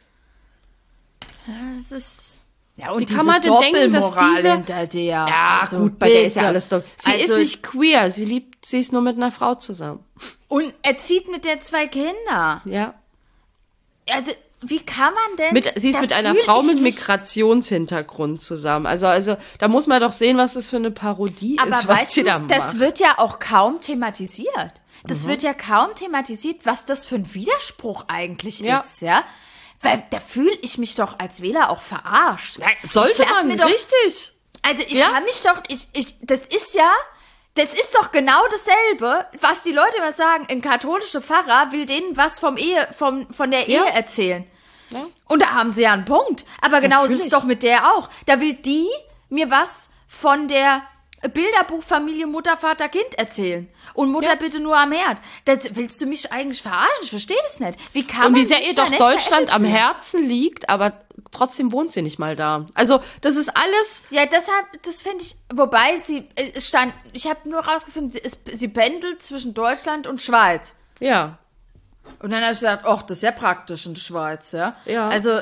Ja, das ist... Ja, und wie kann man denn denken, dass diese... hinter dir? Ja, also, gut, bei der ist ja alles doch... Sie ist Also- nicht queer, sie ist nur mit einer Frau zusammen. Und er zieht mit der 2 Kinder. Ja. Also, wie kann man denn... Sie ist da mit einer fühl Frau ich mit mich- Migrationshintergrund zusammen. Also, da muss man doch sehen, was das für eine Parodie Aber ist, was weißt die du, da macht. das wird ja auch kaum thematisiert. Das wird ja kaum thematisiert, was das für ein Widerspruch eigentlich Ja. ist, ja? Weil da fühle ich mich doch als Wähler auch verarscht. Sollte Ich lass man, mir doch, richtig. Also ich Ja? kann mich doch, das ist doch genau dasselbe, was die Leute immer sagen. Ein katholischer Pfarrer will denen was von der Ehe erzählen. Ja. Und da haben sie ja einen Punkt. Aber genauso ist es Natürlich. doch mit der auch. Da will die mir was von der Bilderbuchfamilie Mutter, Vater, Kind erzählen. Und Mutter bitte nur am Herd. Das willst du mich eigentlich verarschen? Ich verstehe das nicht. Wie kann Und man wie sehr sich ihr da doch nicht Deutschland am veräppelt fühlen? Herzen liegt, aber trotzdem wohnt sie nicht mal da. Also, das ist alles... Ja, deshalb, das finde ich, wobei ich habe nur rausgefunden, sie pendelt zwischen Deutschland und Schweiz. Ja. Und dann habe ich gedacht, ach, das ist ja praktisch in der Schweiz, ja. Ja. Also,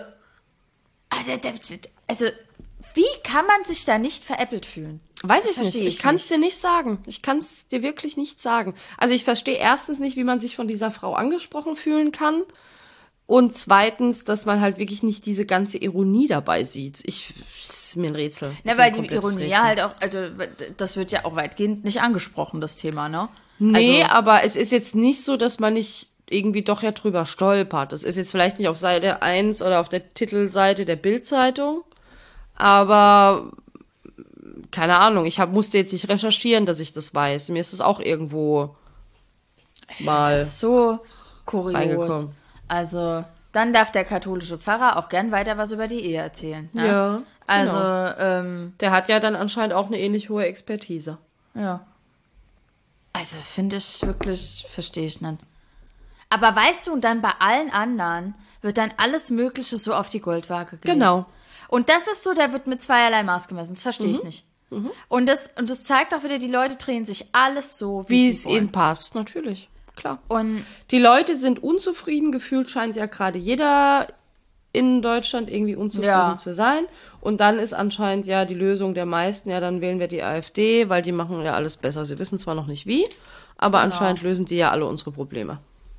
wie kann man sich da nicht veräppelt fühlen? Weiß Das ich nicht. verstehe Ich kann es dir nicht sagen. Ich kann es dir wirklich nicht sagen. Also ich verstehe erstens nicht, wie man sich von dieser Frau angesprochen fühlen kann. Und zweitens, dass man halt wirklich nicht diese ganze Ironie dabei sieht. Das ist mir ein Rätsel. Na, Ist mir weil ein die komplettes Ironie Rätsel. ja halt auch, also das wird ja auch weitgehend nicht angesprochen, das Thema, ne? Nee, Also, aber es ist jetzt nicht so, dass man nicht irgendwie doch ja drüber stolpert. Das ist jetzt vielleicht nicht auf Seite 1 oder auf der Titelseite der Bild-Zeitung, aber keine Ahnung, musste jetzt nicht recherchieren, dass ich das weiß. Mir ist es auch irgendwo mal das ist so kurios. reingekommen. Also, dann darf der katholische Pfarrer auch gern weiter was über die Ehe erzählen. Ne? Ja, Also, genau. Der hat ja dann anscheinend auch eine ähnlich hohe Expertise. ja. Also, finde ich wirklich, verstehe ich nicht. Aber weißt du, und dann bei allen anderen wird dann alles Mögliche so auf die Goldwaage gelegt. Genau. Und das ist so, da wird mit zweierlei Maß gemessen. Das verstehe ich nicht. Und das zeigt auch wieder, die Leute drehen sich alles so, Wie wie es sie wollen. ihnen passt, natürlich. Klar. Und Die Leute sind unzufrieden, gefühlt scheint ja gerade jeder in Deutschland irgendwie unzufrieden Ja. zu sein. Und dann ist anscheinend ja die Lösung der meisten, ja, dann wählen wir die AfD, weil die machen ja alles besser. Sie wissen zwar noch nicht wie, aber anscheinend lösen die ja alle unsere Probleme.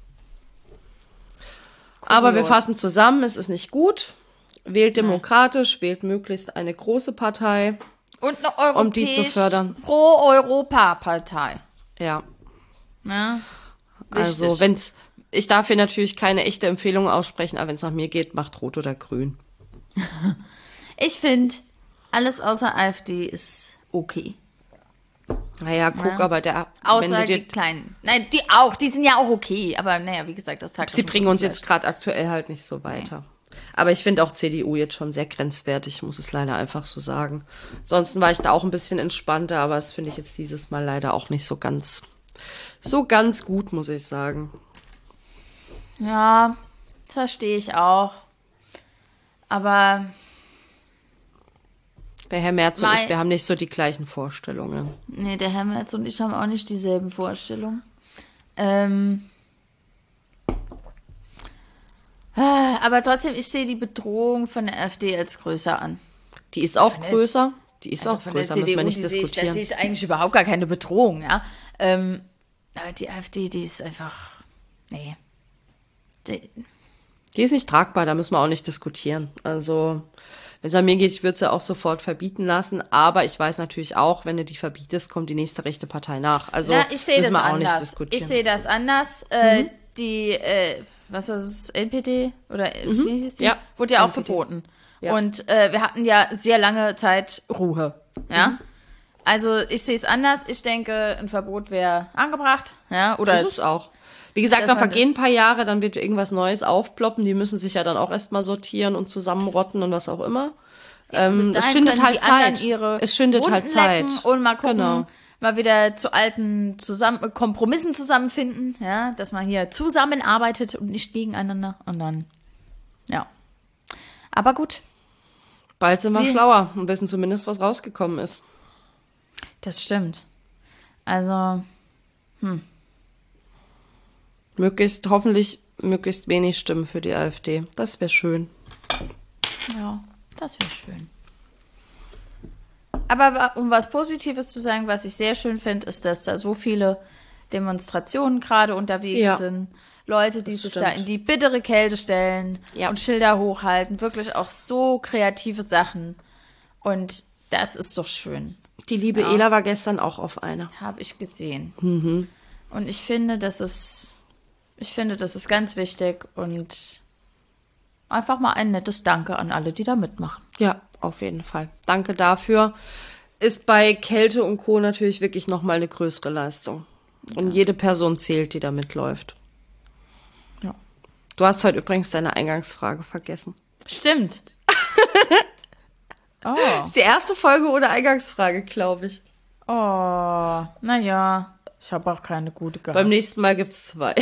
Aber wir fassen zusammen, es ist nicht gut. Wählt demokratisch, wählt möglichst eine große Partei. eine europäisch Um die zu fördern. Pro-Europa-Partei. Ja, Ne? also ich darf hier natürlich keine echte Empfehlung aussprechen, aber wenn es nach mir geht, macht Rot oder Grün. Ich finde, alles außer AfD ist okay. Naja, guck, aber Außer wenn du die dir, Kleinen. Nein, die auch, die sind ja auch okay. Aber naja, wie gesagt, das Tag. sie bringen uns jetzt gerade aktuell halt nicht so weiter. Aber ich finde auch CDU jetzt schon sehr grenzwertig, muss es leider einfach so sagen. Ansonsten war ich da auch ein bisschen entspannter, aber das finde ich jetzt dieses Mal leider auch nicht so ganz gut, muss ich sagen. Ja, das verstehe ich auch. Aber Der Herr Merz und Mei- ich, wir haben nicht so die gleichen Vorstellungen. nee, der Herr Merz und ich haben auch nicht dieselben Vorstellungen. Aber trotzdem, ich sehe die Bedrohung von der AfD als größer an. Die ist auch größer. Die ist Also auch von der größer, müssen wir nicht da sehe diskutieren. ich eigentlich überhaupt gar keine Bedrohung, ja. Aber die AfD, die ist einfach, nee. Die ist nicht tragbar, da müssen wir auch nicht diskutieren. Also, Wenn es an mir geht, ich würde es ja auch sofort verbieten lassen. Aber ich weiß natürlich auch, wenn du die verbietest, kommt die nächste rechte Partei nach. Also Na, ich sehe das müssen wir auch nicht anders. diskutieren. Ich sehe das anders. Die, was ist es, NPD? Oder wie hieß die? Ja, Wurde ja auch NPD. verboten. Ja. Und wir hatten ja sehr lange Zeit Ruhe. Ja. Also ich sehe es anders. Ich denke, ein Verbot wäre angebracht. Ja. Oder Das ist auch. Wie gesagt, dass dann man vergehen ein das- paar Jahre, dann wird irgendwas Neues aufploppen. Die müssen sich ja dann auch erstmal sortieren und zusammenrotten und was auch immer. bis Es dahin schindet können halt die anderen Zeit. ihre Es schindet Wunden halt Zeit. lecken und mal gucken, Genau. mal wieder zu alten Kompromissen zusammenfinden. Ja. Dass man hier zusammenarbeitet und nicht gegeneinander. Und dann, ja. Aber gut. Bald sind wir Wie- schlauer und wissen zumindest, was rausgekommen ist. Das stimmt. Also, Hoffentlich möglichst wenig Stimmen für die AfD. Das wäre schön. ja, das wäre schön. Aber um was Positives zu sagen, was ich sehr schön finde, ist, dass da so viele Demonstrationen gerade unterwegs Ja. sind. Leute, die Das sich stimmt. da in die bittere Kälte stellen Ja. und Schilder hochhalten. Wirklich auch so kreative Sachen. Und das ist doch schön. Die liebe Ela war gestern auch auf einer. Habe ich gesehen. Mhm. Und ich finde, das ist ganz wichtig und einfach mal ein nettes Danke an alle, die da mitmachen. Ja, auf jeden Fall. Danke dafür. Ist bei Kälte und Co. natürlich wirklich nochmal eine größere Leistung. Und jede Person zählt, die da mitläuft. Ja. Du hast heute übrigens deine Eingangsfrage vergessen. Stimmt. Oh. Ist die erste Folge ohne Eingangsfrage, glaube ich. Oh. Naja. Ich habe auch keine gute gehabt. Beim nächsten Mal gibt's 2.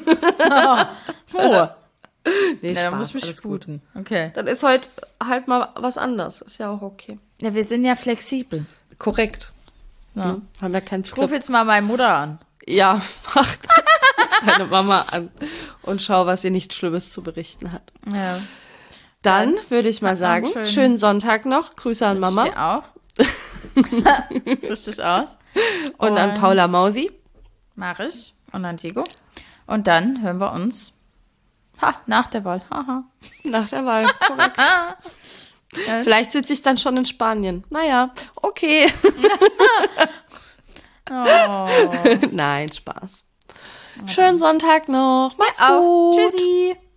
Oh. Nee, Na, da muss ich mich alles gut. sputen. Okay. Dann ist heute halt mal was anderes. Ist ja auch okay. Ja, wir sind ja flexibel. Korrekt. Ja. Ne? Haben wir kein Ich rufe Skript. jetzt mal meine Mutter an. Ja, mach das. Deine Mama an und schau, was sie nicht Schlimmes zu berichten hat. Ja. Dann würde ich mal noch einen sagen, schönen Sonntag noch. Grüße an Mama Ich dir auch. Richtig aus. und an Paula Mausi. Mach ich. Und an Diego. Und dann hören wir uns nach der Wahl. Haha. Nach der Wahl, korrekt. Vielleicht sitze ich dann schon in Spanien. Naja, okay. Oh. Nein, Spaß. Schönen Sonntag noch. Mach's Auch. gut. Tschüssi.